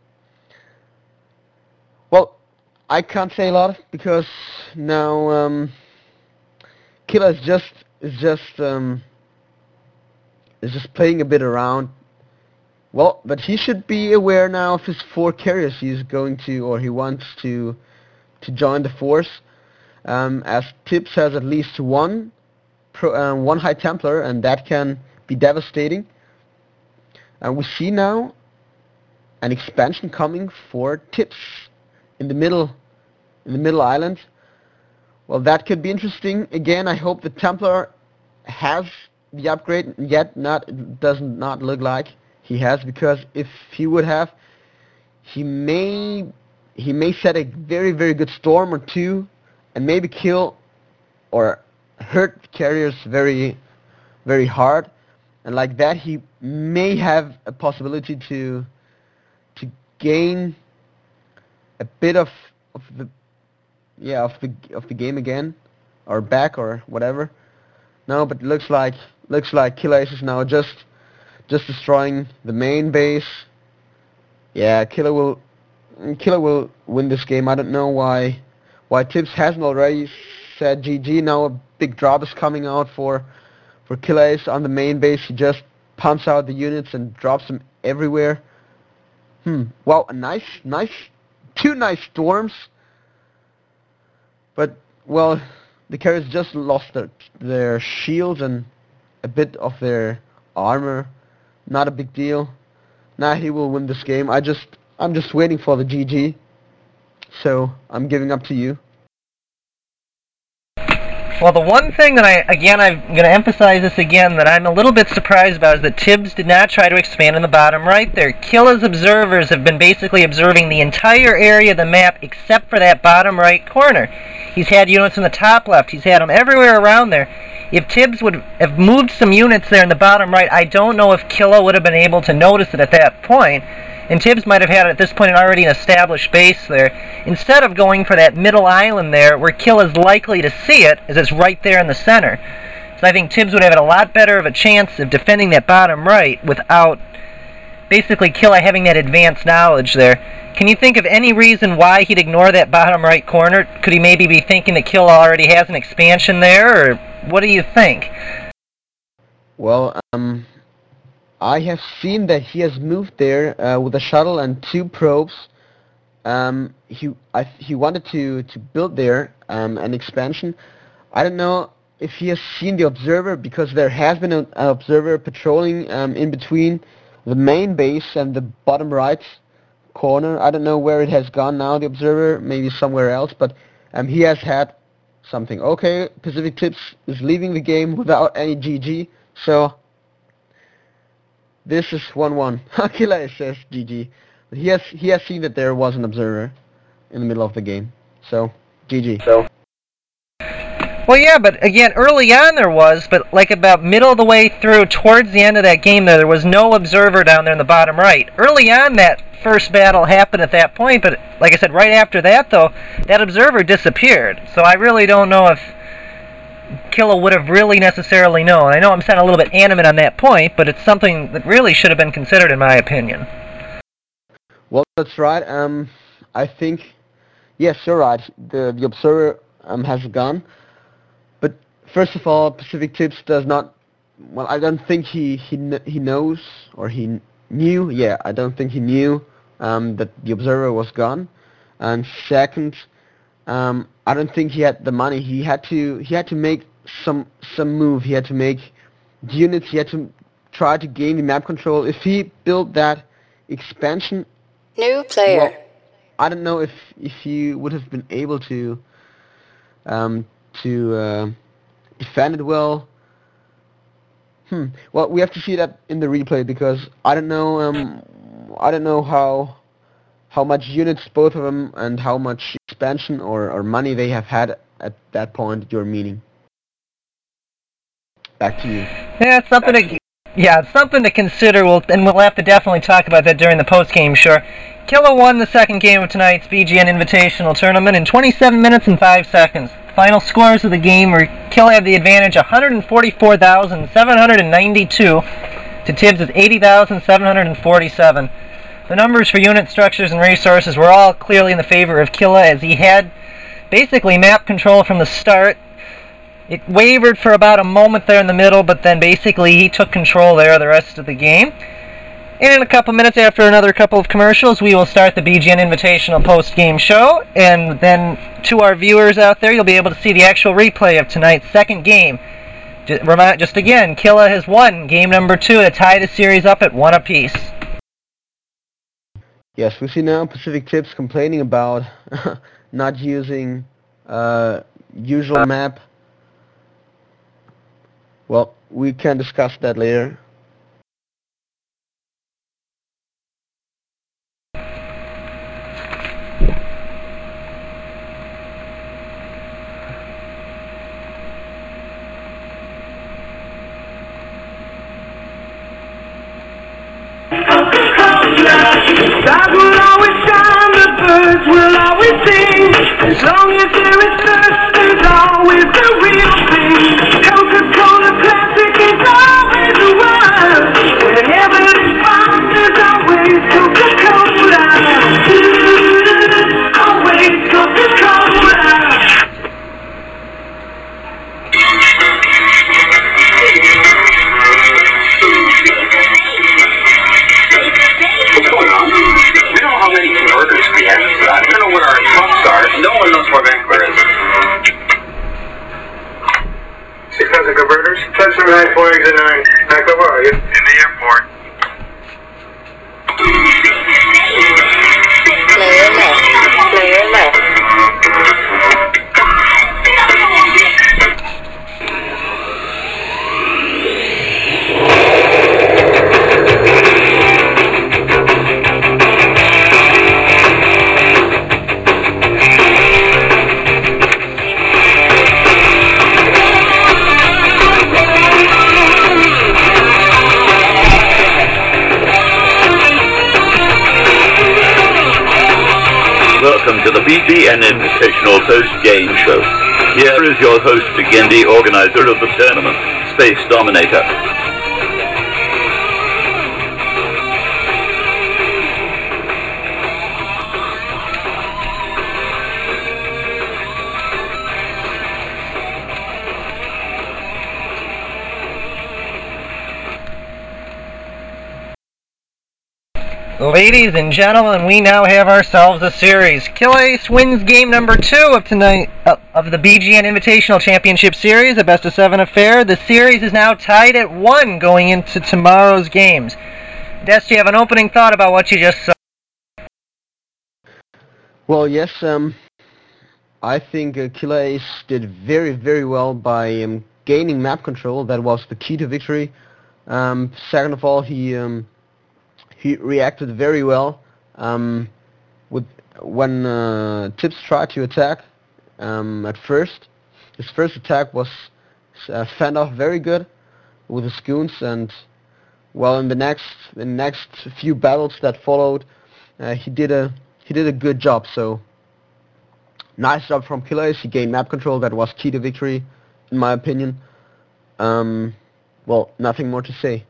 Well, I can't say a lot because now Killer is just playing a bit around. Well, but he should be aware now of his 4 carriers he's going to, or he wants to join the force. As Tibbs has at least one High Templar, and that can be devastating. And we see now an expansion coming for Tibbs in the middle island. Well, that could be interesting. Again, I hope the Templar has the upgrade, yet does not look like he has, because if he would have, he may set a very, very good storm or 2 and maybe kill or hurt carriers very, very hard, and like that he may have a possibility to gain a bit of the game again, or back, or whatever. No, but looks like Killer Ace is now just destroying the main base. Yeah, Killer will win this game. I don't know why Tibbs hasn't already said GG. Now a big drop is coming out for Killer Ace on the main base. He just pumps out the units and drops them everywhere. Wow, a two nice storms. But well, the carriers just lost their shields and a bit of their armor. Not a big deal. Now he will win this game. I'm just waiting for the GG. So I'm giving up to you. Well, the one thing that I'm going to emphasize this again, that I'm a little bit surprised about is that Tibbs did not try to expand in the bottom right there. Killa's observers have been basically observing the entire area of the map except for that bottom right corner. He's had units in the top left. He's had them everywhere around there. If Tibbs would have moved some units there in the bottom right, I don't know if Killa would have been able to notice it at that point. And Tibbs might have had at this point already an established base there. Instead of going for that middle island there, where Killa's likely to see it, as it's right there in the center. So I think Tibbs would have had a lot better of a chance of defending that bottom right without basically Killa having that advanced knowledge there. Can you think of any reason why he'd ignore that bottom right corner? Could he maybe be thinking that Killa already has an expansion there, or what do you think? Well, I have seen that he has moved there with a shuttle and 2 probes. He wanted to build there an expansion. I don't know if he has seen the observer, because there has been an observer patrolling in between the main base and the bottom right corner. I don't know where it has gone now, the observer, maybe somewhere else, but he has had something. Okay, Pacific Tips is leaving the game without any GG, so this is 1-1. Killer says GG. But he has seen that there was an observer in the middle of the game. So, GG. Well, yeah, but again, early on there was, but like about middle of the way through, towards the end of that game there was no observer down there in the bottom right. Early on that first battle happened at that point, but like I said, right after that though, that observer disappeared. So I really don't know if Killa would have really necessarily known. I know I'm sounding a little bit animate on that point, but it's something that really should have been considered in my opinion. Well, that's right. I think, yes, you're right. The observer has gone. But first of all, Pacific Tips does not. Well, I don't think he knows, or he knew. Yeah, I don't think he knew that the observer was gone. And second, I don't think he had the money. He had to make some move. He had to make units. He had to try to gain the map control. If he built that expansion, new player. Well, I don't know if he would have been able to to defend it well. Well, we have to see that in the replay because I don't know how much units both of them and how much expansion or money they have had at that point. You're meaning. Back to you. Yeah, it's something to consider. We'll have to definitely talk about that during the post-game, sure. Killa won the second game of tonight's BGN Invitational Tournament in 27 minutes and 5 seconds. Final scores of the game were Killa had the advantage 144,792 to Tibbs' 80,747. The numbers for unit structures and resources were all clearly in the favor of Killa as he had basically map control from the start. It wavered for about a moment there in the middle, but then basically he took control there the rest of the game. And in a couple minutes after another couple of commercials, we will start the BGN Invitational post-game show. And then to our viewers out there, you'll be able to see the actual replay of tonight's second game. Just again, Killa has won game number 2 to tie the series up at 1 apiece. Yes, we see now Pacific Tips complaining about not using usual map. Well, we can discuss that later. Stars will always shine, the birds will always sing. As long as there is thirst, there's always the real thing. Coca-Cola Classic is always the one. Whenever it's fun, there's always Coca-Cola. Always Coca-Cola. How many converters we have? I don't know where our trucks are. No one knows where Vancouver is. 6,000 converters? Touchdown 9, 4 exit 9. Vancouver, where are you? In the airport. Player left. Player left. Welcome to the BGN Invitational Post-Game Show. Here is your host again, the organizer of the tournament, Space Dominator. Ladies and gentlemen, we now have ourselves a series. Killa Ace wins game number 2 of tonight of the BGN Invitational Championship Series, a best-of-7 affair. The series is now tied at 1 going into tomorrow's games. Des, do you have an opening thought about what you just saw? Well, yes, I think Killa Ace did very, very well by gaining map control. That was the key to victory. Second of all, he reacted very well when Tibbs tried to attack at first. His first attack was fend off very good with his goons, and well, in the next few battles that followed, he did a good job. So nice job from Killa Ace. He gained map control. That was key to victory, in my opinion. Well, nothing more to say.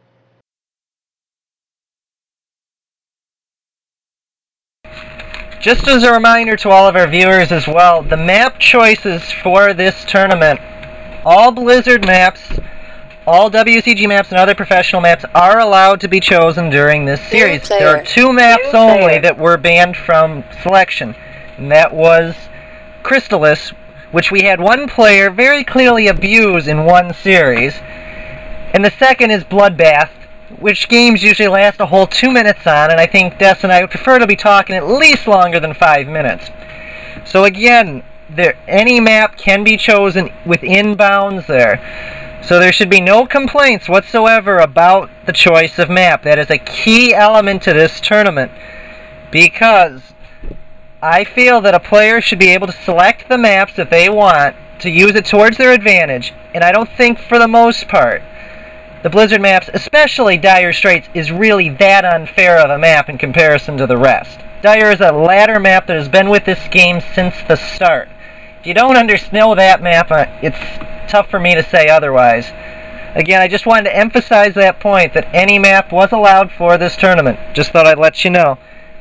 Just as a reminder to all of our viewers as well, the map choices for this tournament, all Blizzard maps, all WCG maps, and other professional maps are allowed to be chosen during this series. There are 2 maps only that were banned from selection, and that was Crystallis, which we had one player very clearly abuse in one series, and the second is Bloodbath, which games usually last a whole 2 minutes on, and I think Des and I would prefer to be talking at least longer than 5 minutes. So again, any map can be chosen within bounds there. So there should be no complaints whatsoever about the choice of map. That is a key element to this tournament, because I feel that a player should be able to select the maps that they want to use it towards their advantage, and I don't think for the most part the Blizzard maps, especially Dire Straits, is really that unfair of a map in comparison to the rest. Dire is a ladder map that has been with this game since the start. If you don't know that map, it's tough for me to say otherwise. Again, I just wanted to emphasize that point, that any map was allowed for this tournament. Just thought I'd let you know.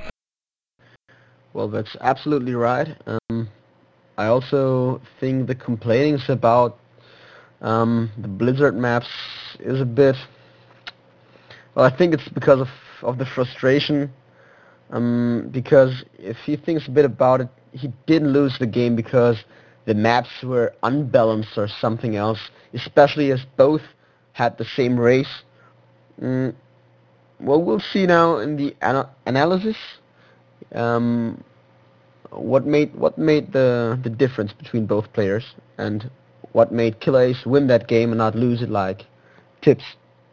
Well, that's absolutely right. I also think the complainings about the Blizzard maps is a bit... Well, I think it's because of the frustration. Because if he thinks a bit about it, he didn't lose the game because the maps were unbalanced or something else, especially as both had the same race. Well, we'll see now in the analysis what made the difference between both players, and what made Killer Ace win that game and not lose it like Tips.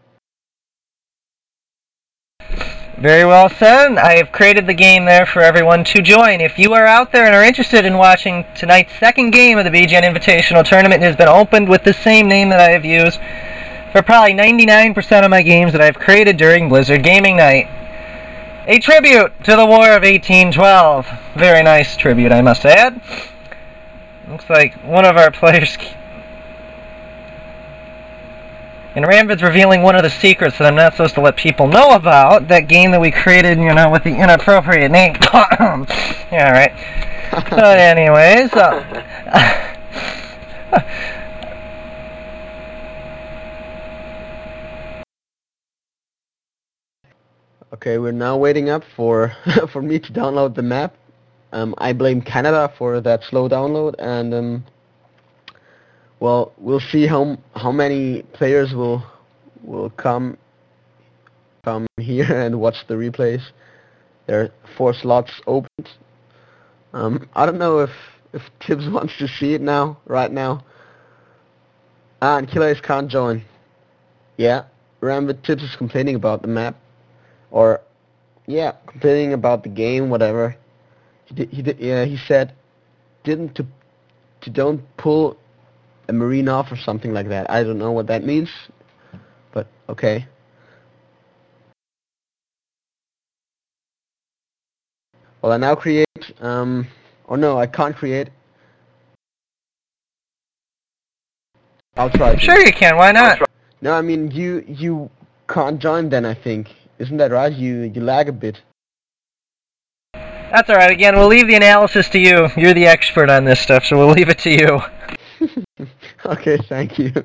Very well said. I have created the game there for everyone to join. If you are out there and are interested in watching tonight's second game of the BGN Invitational Tournament, it has been opened with the same name that I have used for probably 99% of my games that I've created during Blizzard Gaming Night. A tribute to the War of 1812. Very nice tribute, I must add. Looks like one of our players... And Rambid's revealing one of the secrets that I'm not supposed to let people know about. That game that we created, you know, with the inappropriate name. Yeah, right. But anyways... Okay, we're now waiting up for for me to download the map. I blame Canada for that slow download, and well, we'll see how many players will come here and watch the replays. There are 4 slots opened. I don't know if Tibbs wants to see it right now. And Killer Ace can't join. Yeah, Rambit Tibbs is complaining about the map. Or, yeah, complaining about the game, whatever. He said, don't pull a marine off or something like that. I don't know what that means, but okay. Well, I now create, or no, I can't create. I'll try to. Sure you can, why not? No, I mean, you can't join then, I think. Isn't that right? You lag a bit. That's alright, again, we'll leave the analysis to you. You're the expert on this stuff, so we'll leave it to you. Okay, thank you.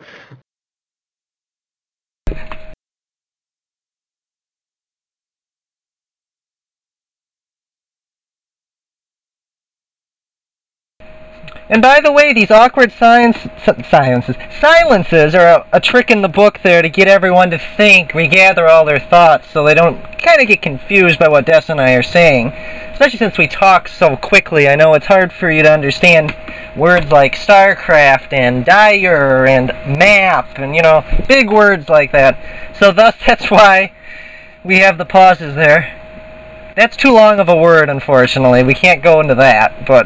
And by the way, these awkward silences are a trick in the book there to get everyone to think, regather all their thoughts, so they don't kind of get confused by what Des and I are saying. Especially since we talk so quickly, I know it's hard for you to understand words like StarCraft and Dire and map and, you know, big words like that. So thus, that's why we have the pauses there. That's too long of a word, unfortunately. We can't go into that, but...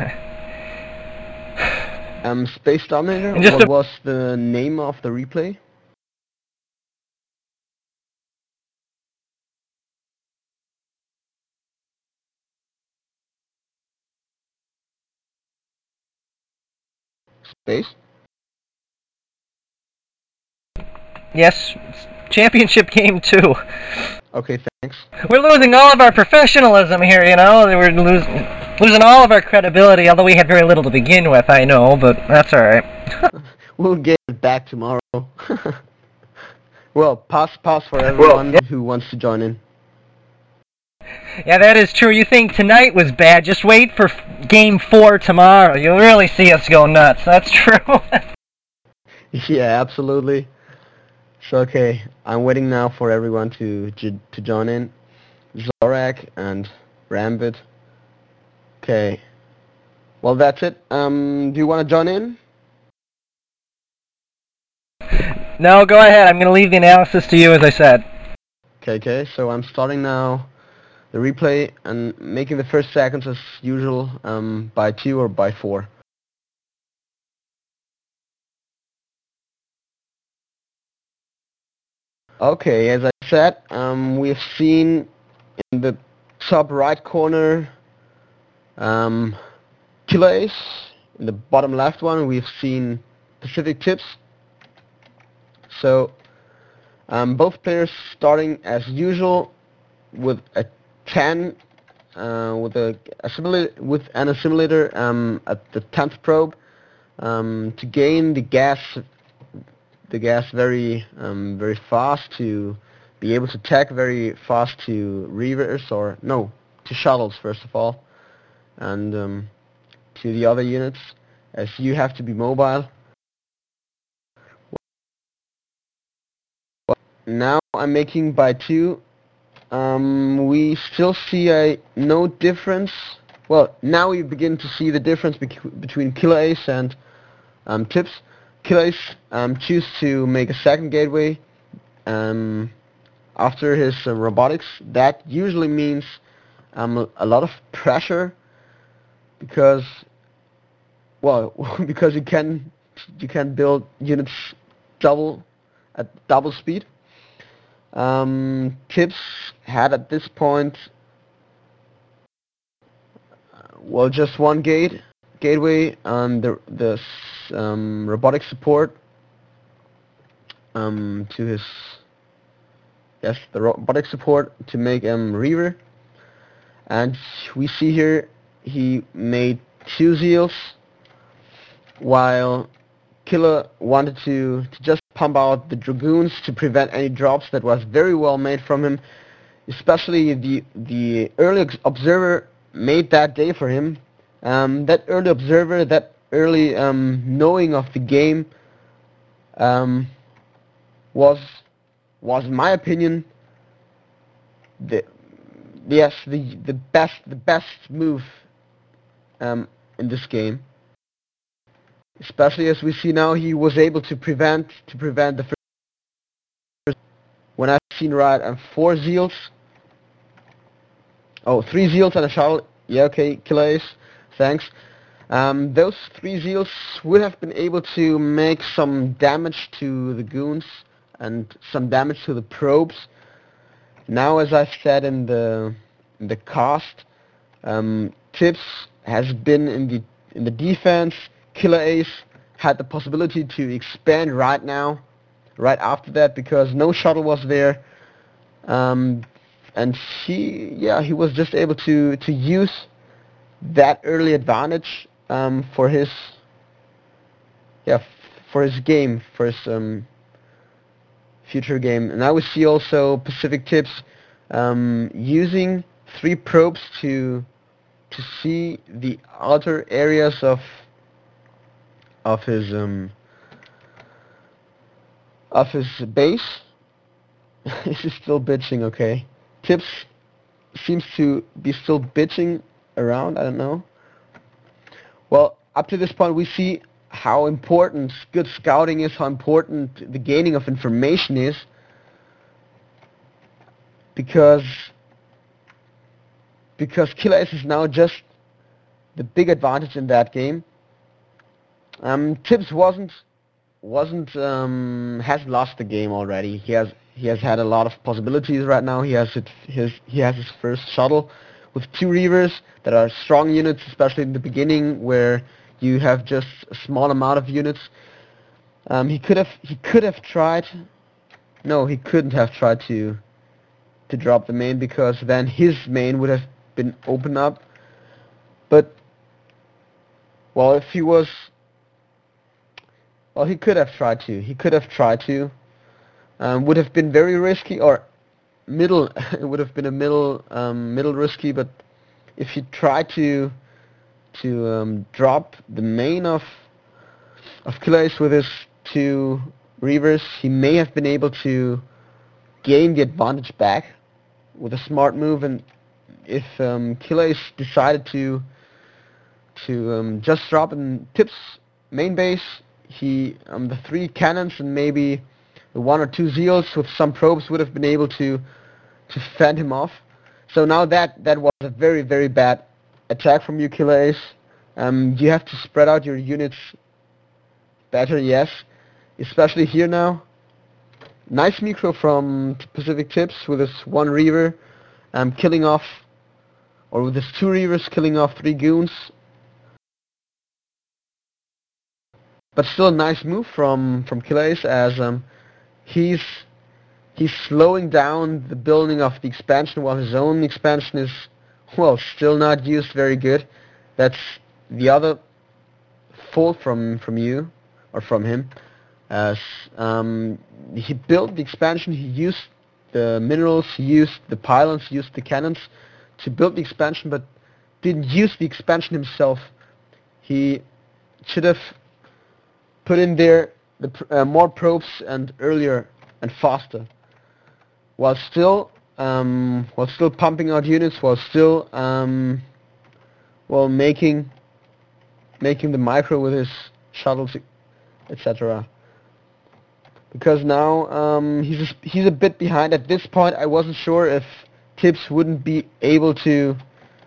Space Dominator, what was the name of the replay? Space? Yes, Championship Game 2. Okay, thanks. We're losing all of our professionalism here, you know? We're losing all of our credibility, although we had very little to begin with, I know, but that's alright. We'll get it back tomorrow. Well, pause for everyone who wants to join in. Yeah, that is true. You think tonight was bad, just wait for Game 4 tomorrow. You'll really see us go nuts. That's true. Yeah, absolutely. So, okay, I'm waiting now for everyone to join in. Zorak and Rambit. Okay. Well, that's it. Do you want to join in? No, go ahead. I'm going to leave the analysis to you, as I said. Okay, so I'm starting now the replay and making the first seconds as usual by 2 or by 4. Okay, as I said, we've seen in the top right corner Killer Ace. In the bottom left one we've seen Pacific Tips. So both players starting as usual with a 10 with an assimilator at the 10th probe to gain the gas very very fast, to be able to tech very fast to reavers, or no, to shuttles first of all, and to the other units, as you have to be mobile. Now I'm making by 2. We still see no difference. Well, now we begin to see the difference between Killer Ace and Tips. Killer Ace choose to make a second gateway after his robotics. That usually means a lot of pressure, because, well, because you can build units at double speed. Tips had at this point just one gateway on the robotic support to his the robotic support to make Reaver, and we see here he made 2 Zeals, while Killer wanted to just pump out the Dragoons to prevent any drops. That was very well made from him, especially the early observer made that day for him. That early observer, that early knowing of the game was in my opinion the best move in this game. Especially as we see now, he was able to prevent the first. When I've seen right, 4 Zeals. Oh, 3 Zeals and a shuttle. Yeah, okay, Killer Ace, thanks. Those 3 Zeals would have been able to make some damage to the goons and some damage to the probes. Now, as I've said in the cast, Tips has been in the defense. Killer Ace had the possibility to expand right after that, because no shuttle was there, and he was just able to use that early advantage for his game, for his future game. And now we see also Pacific Tips using 3 probes to see the outer areas of his base. This is still bitching, okay. Tips seems to be still bitching around, I don't know. Well, up to this point we see how important good scouting is, how important the gaining of information is, because Killer Ace is now just the big advantage in that game. Tips hasn't lost the game already. He has had a lot of possibilities right now. He has his first shuttle with 2 Reavers that are strong units, especially in the beginning where you have just a small amount of units. He could have tried. No, he couldn't have tried to drop the main, because then his main would have been open up. But well, if he was, well, he could have tried to. Would have been very risky, or middle. It would have been a middle risky. But if he tried to drop the main of Killer Ace with his 2 Reavers, he may have been able to gain the advantage back with a smart move. And if Killer Ace decided to just drop in Tips' main base. The 3 cannons and maybe the 1 or 2 Zeals with some probes would have been able to fend him off. So now that was a very, very bad attack from you, Killer Ace. You have to spread out your units better, yes, especially here now. Nice micro from Pacific Tips with his 1 Reaver, killing off, or with his 2 Reavers killing off 3 goons. But still a nice move from Killer Ace, as he's slowing down the building of the expansion while his own expansion is, well, still not used very good. That's the other fault from you, or from him, as he built the expansion, he used the minerals, he used the pylons, he used the cannons to build the expansion, but didn't use the expansion himself. He should have put in there the more probes and earlier and faster, while still pumping out units, while still making the micro with his shuttles, etc. Because now he's a bit behind. At this point, I wasn't sure if Tips wouldn't be able to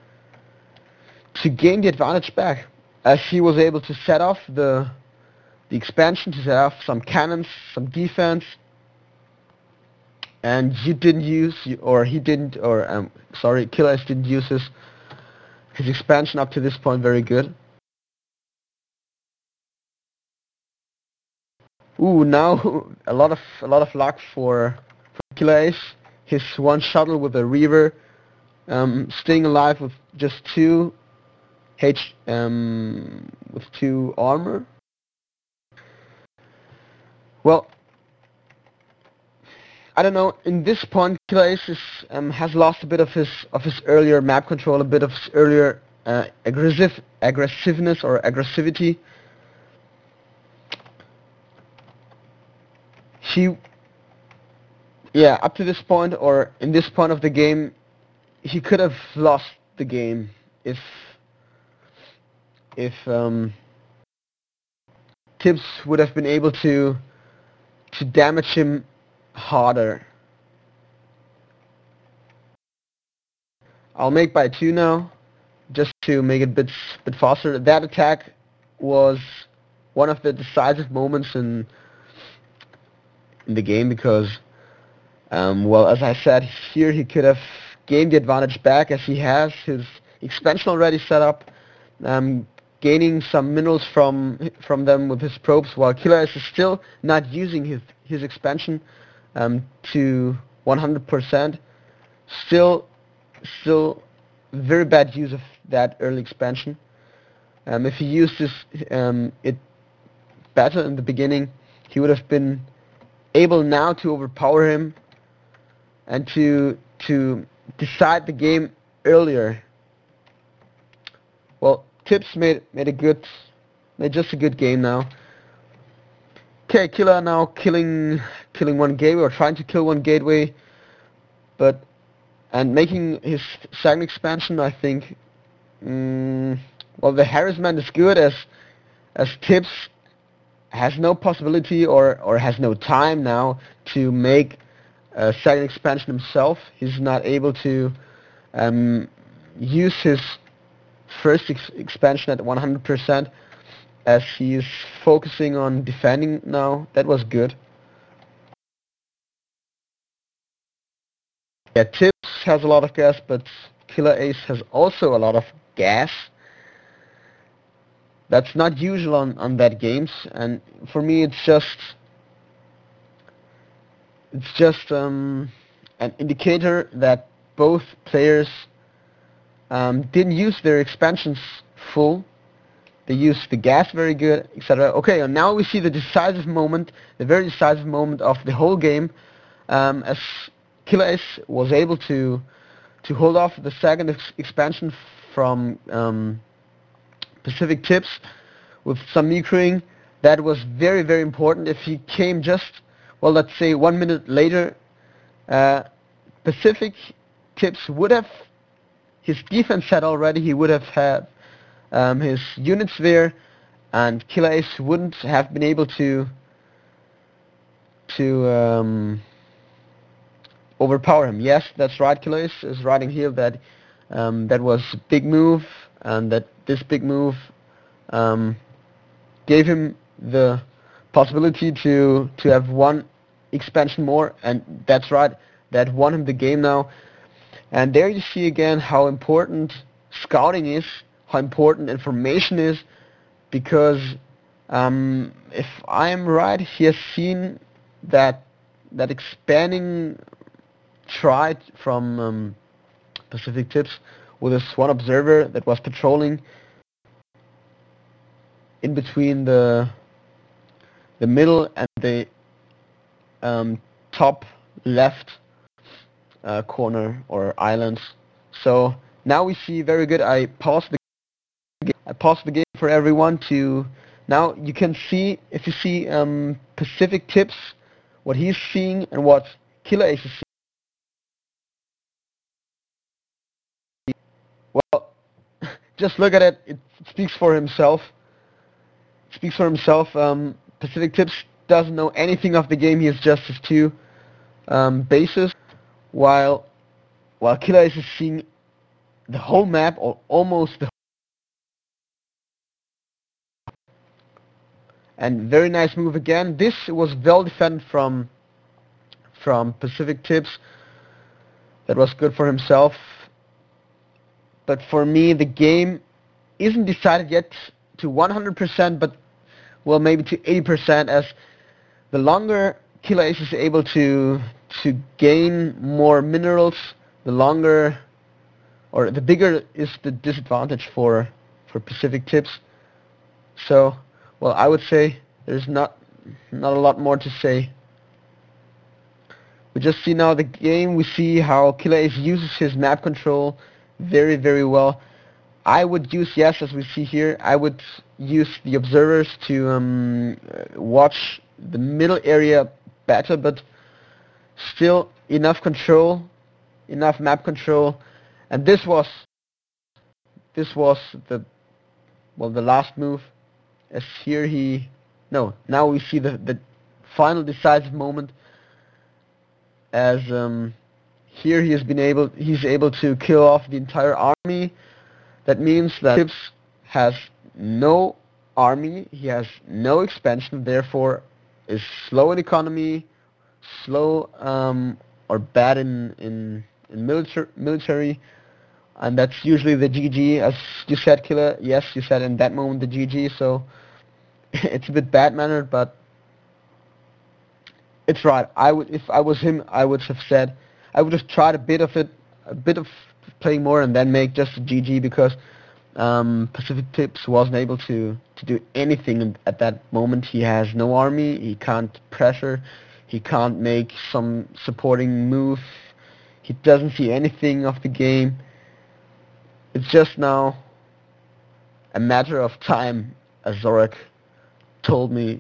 gain the advantage back, as he was able to set off the expansion, to set off some cannons, some defense, and Killer Ace didn't use his expansion up to this point very good. Ooh, now a lot of luck for Killer Ace. His 1 shuttle with a Reaver, staying alive with just 2 armor. Well, I don't know. In this point, Killer Ace has lost a bit of his earlier map control, a bit of his earlier aggressiveness or aggressivity. Up to this point, or in this point of the game, he could have lost the game if Tips would have been able to damage him harder. I'll make by 2 now, just to make it a bit faster. That attack was one of the decisive moments in the game, because as I said, here he could have gained the advantage back, as he has his expansion already set up, gaining some minerals from them with his probes, while Killer Ace is still not using his expansion to 100%. Still very bad use of that early expansion. If he used it better in the beginning, he would have been able now to overpower him and to decide the game earlier. Well, Tips made just a good game now. Okay, Killer now killing 1 gateway, or trying to kill 1 gateway, and making his second expansion, I think. The harassment is good, as Tips has no possibility or has no time now to make a second expansion himself. He's not able to use his first expansion at 100%, as he is focusing on defending now. That was good. Yeah, Tips has a lot of gas, but Killer Ace has also a lot of gas. That's not usual on that games, and for me it's just an indicator that both players didn't use their expansions full. They used the gas very good, etc. Okay, and now we see the very decisive moment of the whole game, as Killer Ace was able to hold off the second expansion from Pacific Tips with some microing. That was very, very important. If he came just, let's say 1 minute later, Pacific Tips would have his defense set already. He would have had his units there, and Killer Ace wouldn't have been able to overpower him. Yes, that's right. Killer Ace is writing here that that was a big move, and that this big move gave him the possibility to have one expansion more, and that's right. That won him the game now. And there you see again how important scouting is, how important information is, because if I am right, he has seen that expanding tried from Pacific Tips with this one observer that was patrolling in between the middle and the top left corner or islands. So now we see very good. I paused the game for everyone to. Now you can see, if you see Pacific Tips, what he's seeing and what Killer Ace is seeing. Well, just look at it. It speaks for himself. Pacific Tips doesn't know anything of the game. He has just his two bases, while Killer Ace is seeing the whole map, or almost the. And very nice move again. This was well defended from Pacific Tips. That was good for himself. But for me, the game isn't decided yet to 100%, but well, maybe to 80%, as the longer Killer Ace is able to gain more minerals, the longer, or the bigger is the disadvantage for Pacific Tips. So, well, I would say there's not a lot more to say. We just see now the game. We see how Killer Ace uses his map control very, very well. I would use, yes, as we see here, I would use the observers to watch the middle area better, but still enough control, enough map control. And this was the last move. As here now we see the final decisive moment, as here he's able to kill off the entire army. That means that Tips has no army, he has no expansion, therefore is slow in economy, slow or bad in military, and that's usually the GG, as you said, Killer. Yes, you said in that moment the GG, so it's a bit bad-mannered, but it's right. If I was him, I would have said, I would have tried a bit of playing more and then make just a GG, because Pacific Tips wasn't able to do anything at that moment. He has no army, he can't pressure, he can't make some supporting move, he doesn't see anything of the game. It's just now a matter of time, as Zorak told me.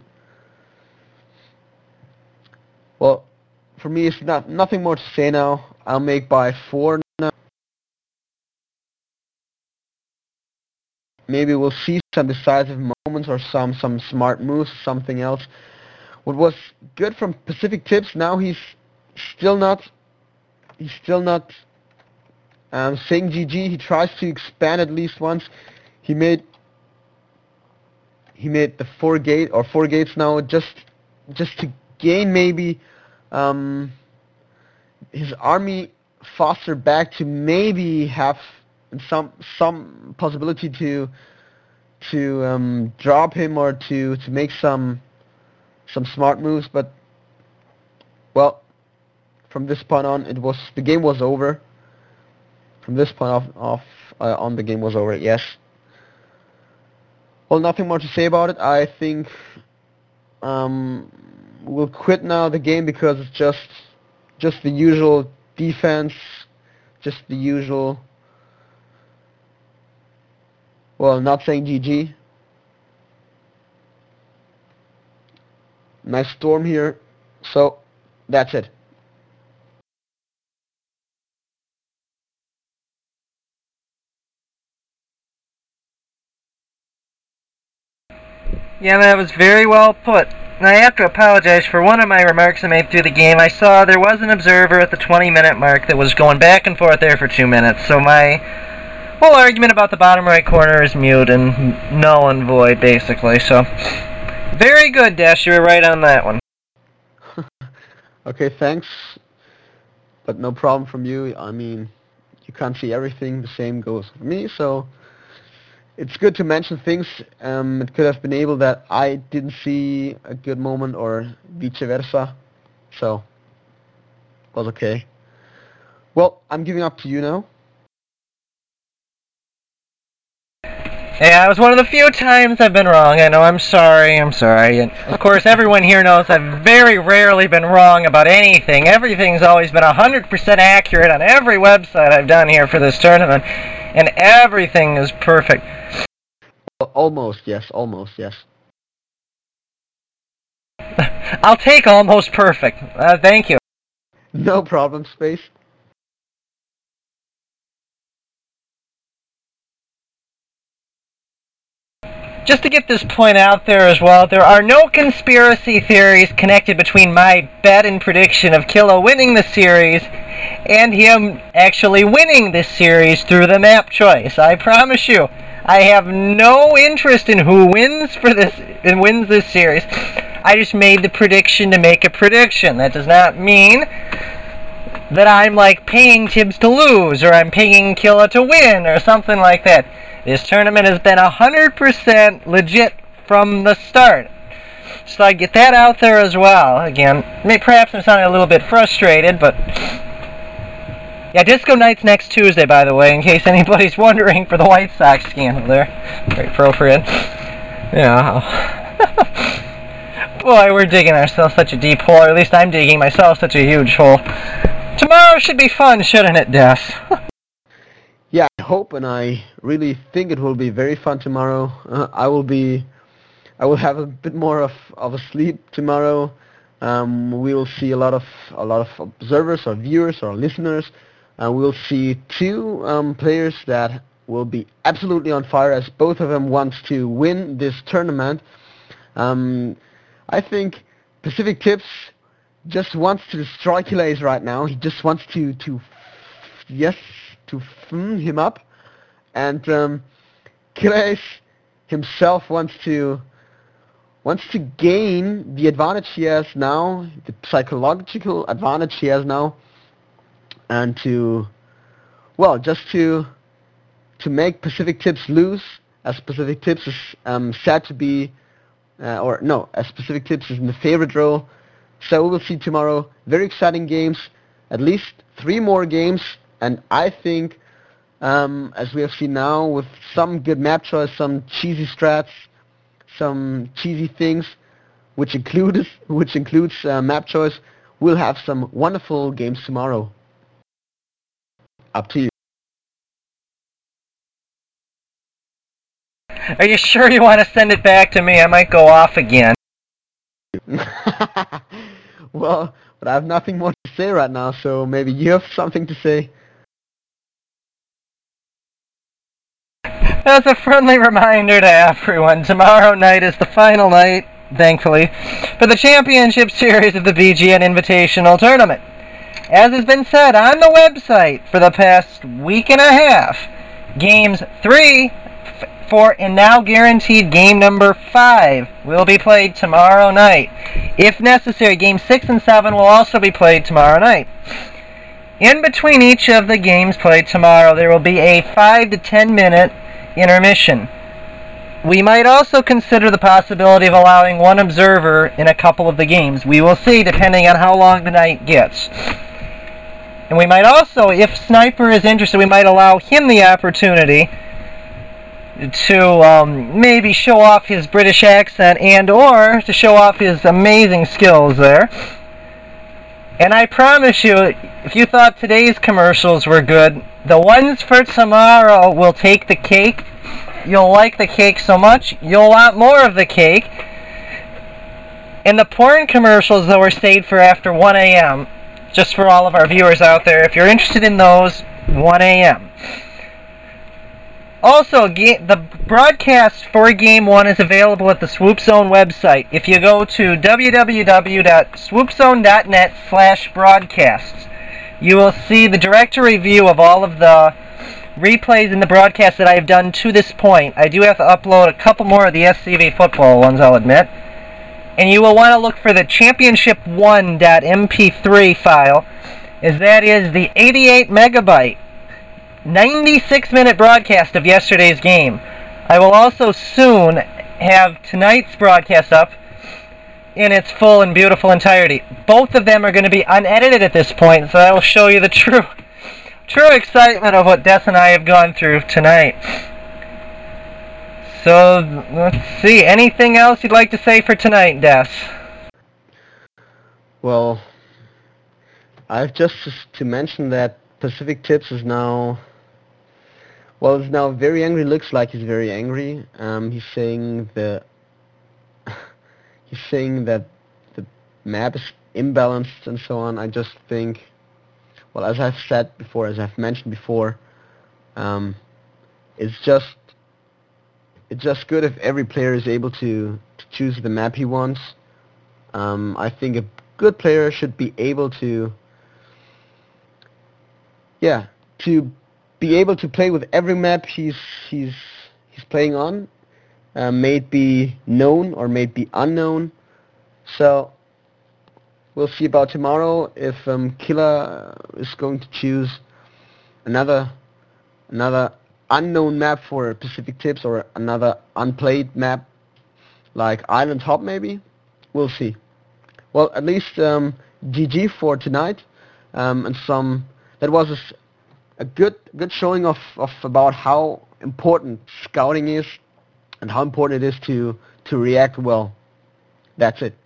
Well, for me, it's nothing more to say now. I'll make by 4 now. Maybe we'll see some decisive moments or some smart moves, something else. What was good from Pacific Tips, now he's still not saying GG. He tries to expand at least once. He made the 4 gates now, just to gain maybe his army faster back, to maybe have some possibility to drop him, or to make some smart moves. But well, from this point on, the game was over. From this point on, the game was over. Yes. Well, nothing more to say about it. I think we'll quit now the game, because it's just the usual defense, just the usual. Well, not saying GG. Nice storm here. So that's it. Yeah, that was very well put. And I have to apologize for one of my remarks I made through the game. I saw there was an observer at the 20-minute mark that was going back and forth there for 2 minutes, so my whole argument about the bottom right corner is mute and null and void, basically. So, very good, Dash. You were right on that one. Okay, thanks. But no problem from you. I mean, you can't see everything. The same goes with me, so it's good to mention things. It could have been able that I didn't see a good moment or vice versa. So, it was okay. Well, I'm giving up to you now. Yeah, it was one of the few times I've been wrong. I know, I'm sorry. And of course, everyone here knows I've very rarely been wrong about anything. Everything's always been 100% accurate on every website I've done here for this tournament. And everything is perfect. Almost, yes. I'll take almost perfect. Thank you. No problem, Space. Just to get this point out there as well, there are no conspiracy theories connected between my bet and prediction of Killa winning the series and him actually winning this series through the map choice. I promise you, I have no interest in who wins this series. I just made the prediction to make a prediction. That does not mean that I'm like paying Tibbs to lose or I'm paying Killa to win or something like that. This tournament has been 100% legit from the start. So I get that out there as well. Again, perhaps I'm sounding a little bit frustrated, but yeah, Disco Night's next Tuesday, by the way, in case anybody's wondering, for the White Sox scandal there. Very appropriate. Yeah. Boy, we're digging ourselves such a deep hole, or at least I'm digging myself such a huge hole. Tomorrow should be fun, shouldn't it, Des? Yeah, I hope and I really think it will be very fun tomorrow. I will have a bit more of a sleep tomorrow. We will see a lot of observers or viewers or listeners. We'll see two players that will be absolutely on fire, as both of them wants to win this tournament. I think Pacific Tips just wants to destroy Killace right now. He just wants to f*** him up, and Killace himself wants to gain the advantage he has now, the psychological advantage he has now, and to make Pacific Tips lose, as Pacific Tips is said to be, as Pacific Tips is in the favorite role. So we will see tomorrow very exciting games, at least 3 more games, and I think, as we have seen now, with some good map choice, some cheesy strats, some cheesy things, which includes map choice, we'll have some wonderful games tomorrow. Up to you. Are you sure you want to send it back to me? I might go off again. Well, but I have nothing more to say right now, so maybe you have something to say. As a friendly reminder to everyone, tomorrow night is the final night, thankfully, for the Championship Series of the BGN Invitational Tournament. As has been said on the website for the past week and a half, Games 3, 4, and now guaranteed Game number 5 will be played tomorrow night. If necessary, Game 6 and 7 will also be played tomorrow night. In between each of the games played tomorrow, there will be a 5 to 10 minute intermission. We might also consider the possibility of allowing one observer in a couple of the games. We will see, depending on how long the night gets. And we might also, if Sniper is interested, we might allow him the opportunity to maybe show off his British accent and or to show off his amazing skills there. And I promise you, if you thought today's commercials were good, the ones for tomorrow will take the cake. You'll like the cake so much, you'll want more of the cake. And the porn commercials that were stayed for after 1 a.m., just for all of our viewers out there, if you're interested in those, 1 a.m. Also, the broadcast for Game 1 is available at the Swoop Zone website. If you go to www.swoopzone.net/broadcasts, you will see the directory view of all of the replays in the broadcast that I've done to this point. I do have to upload a couple more of the SCV football ones, I'll admit. And you will want to look for the championship1.mp3 file, as that is the 88 megabyte 96-minute broadcast of yesterday's game. I will also soon have tonight's broadcast up in its full and beautiful entirety. Both of them are going to be unedited at this point, so I will show you the true excitement of what Des and I have gone through tonight. So, let's see. Anything else you'd like to say for tonight, Des? Well, I've just to mention that Pacific Tips is now... Well, he's now very angry. Looks like he's very angry. He's saying that the map is imbalanced and so on. I just think, well, as I've said before, as I've mentioned before, it's just good if every player is able to choose the map he wants. I think a good player should be able to be able to play with every map he's playing on, may it be known or may it be unknown. So we'll see about tomorrow if Killer is going to choose another unknown map for Pacific Tips or another unplayed map like Island Hop maybe. We'll see. Well, at least GG for tonight, and that was a good showing of about how important scouting is and how important it is to react well. That's it.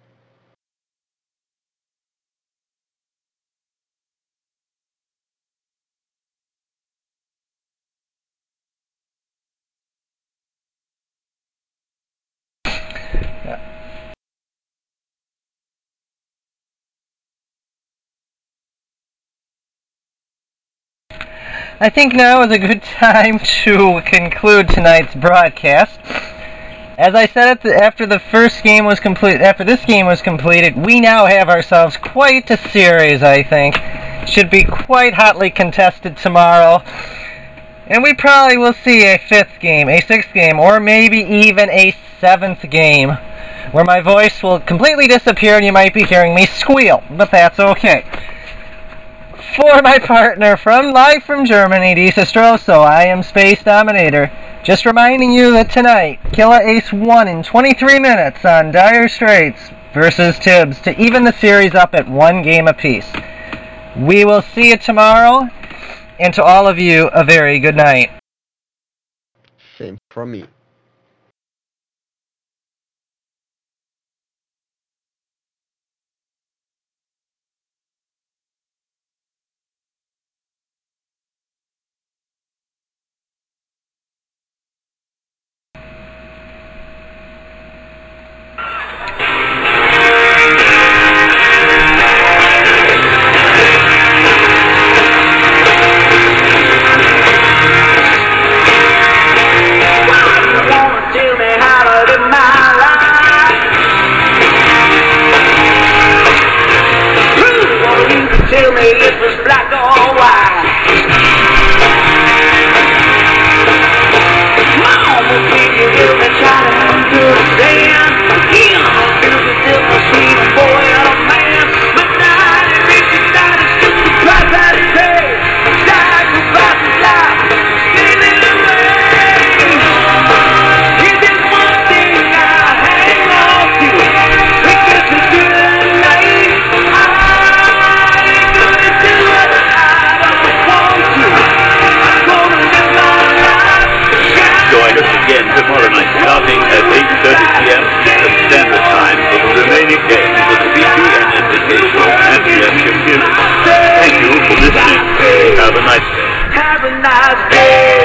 I think now is a good time to conclude tonight's broadcast. As I said after this game was completed, we now have ourselves quite a series, I think. Should be quite hotly contested tomorrow. And we probably will see a 5th game, a 6th game, or maybe even a 7th game, where my voice will completely disappear and you might be hearing me squeal, but that's okay. For my partner live from Germany, Desastroso, I am Space Dominator. Just reminding you that tonight, Killa Ace won in 23 minutes on Dire Straits versus Tibbs to even the series up at 1 game apiece. We will see you tomorrow, and to all of you, a very good night. Same from me. Tomorrow night, starting at 8:30 p.m. Eastern Standard Time for the remaining games of the BGN Invitational Championship Series. Thank you for listening. Have a nice day. Have a nice day.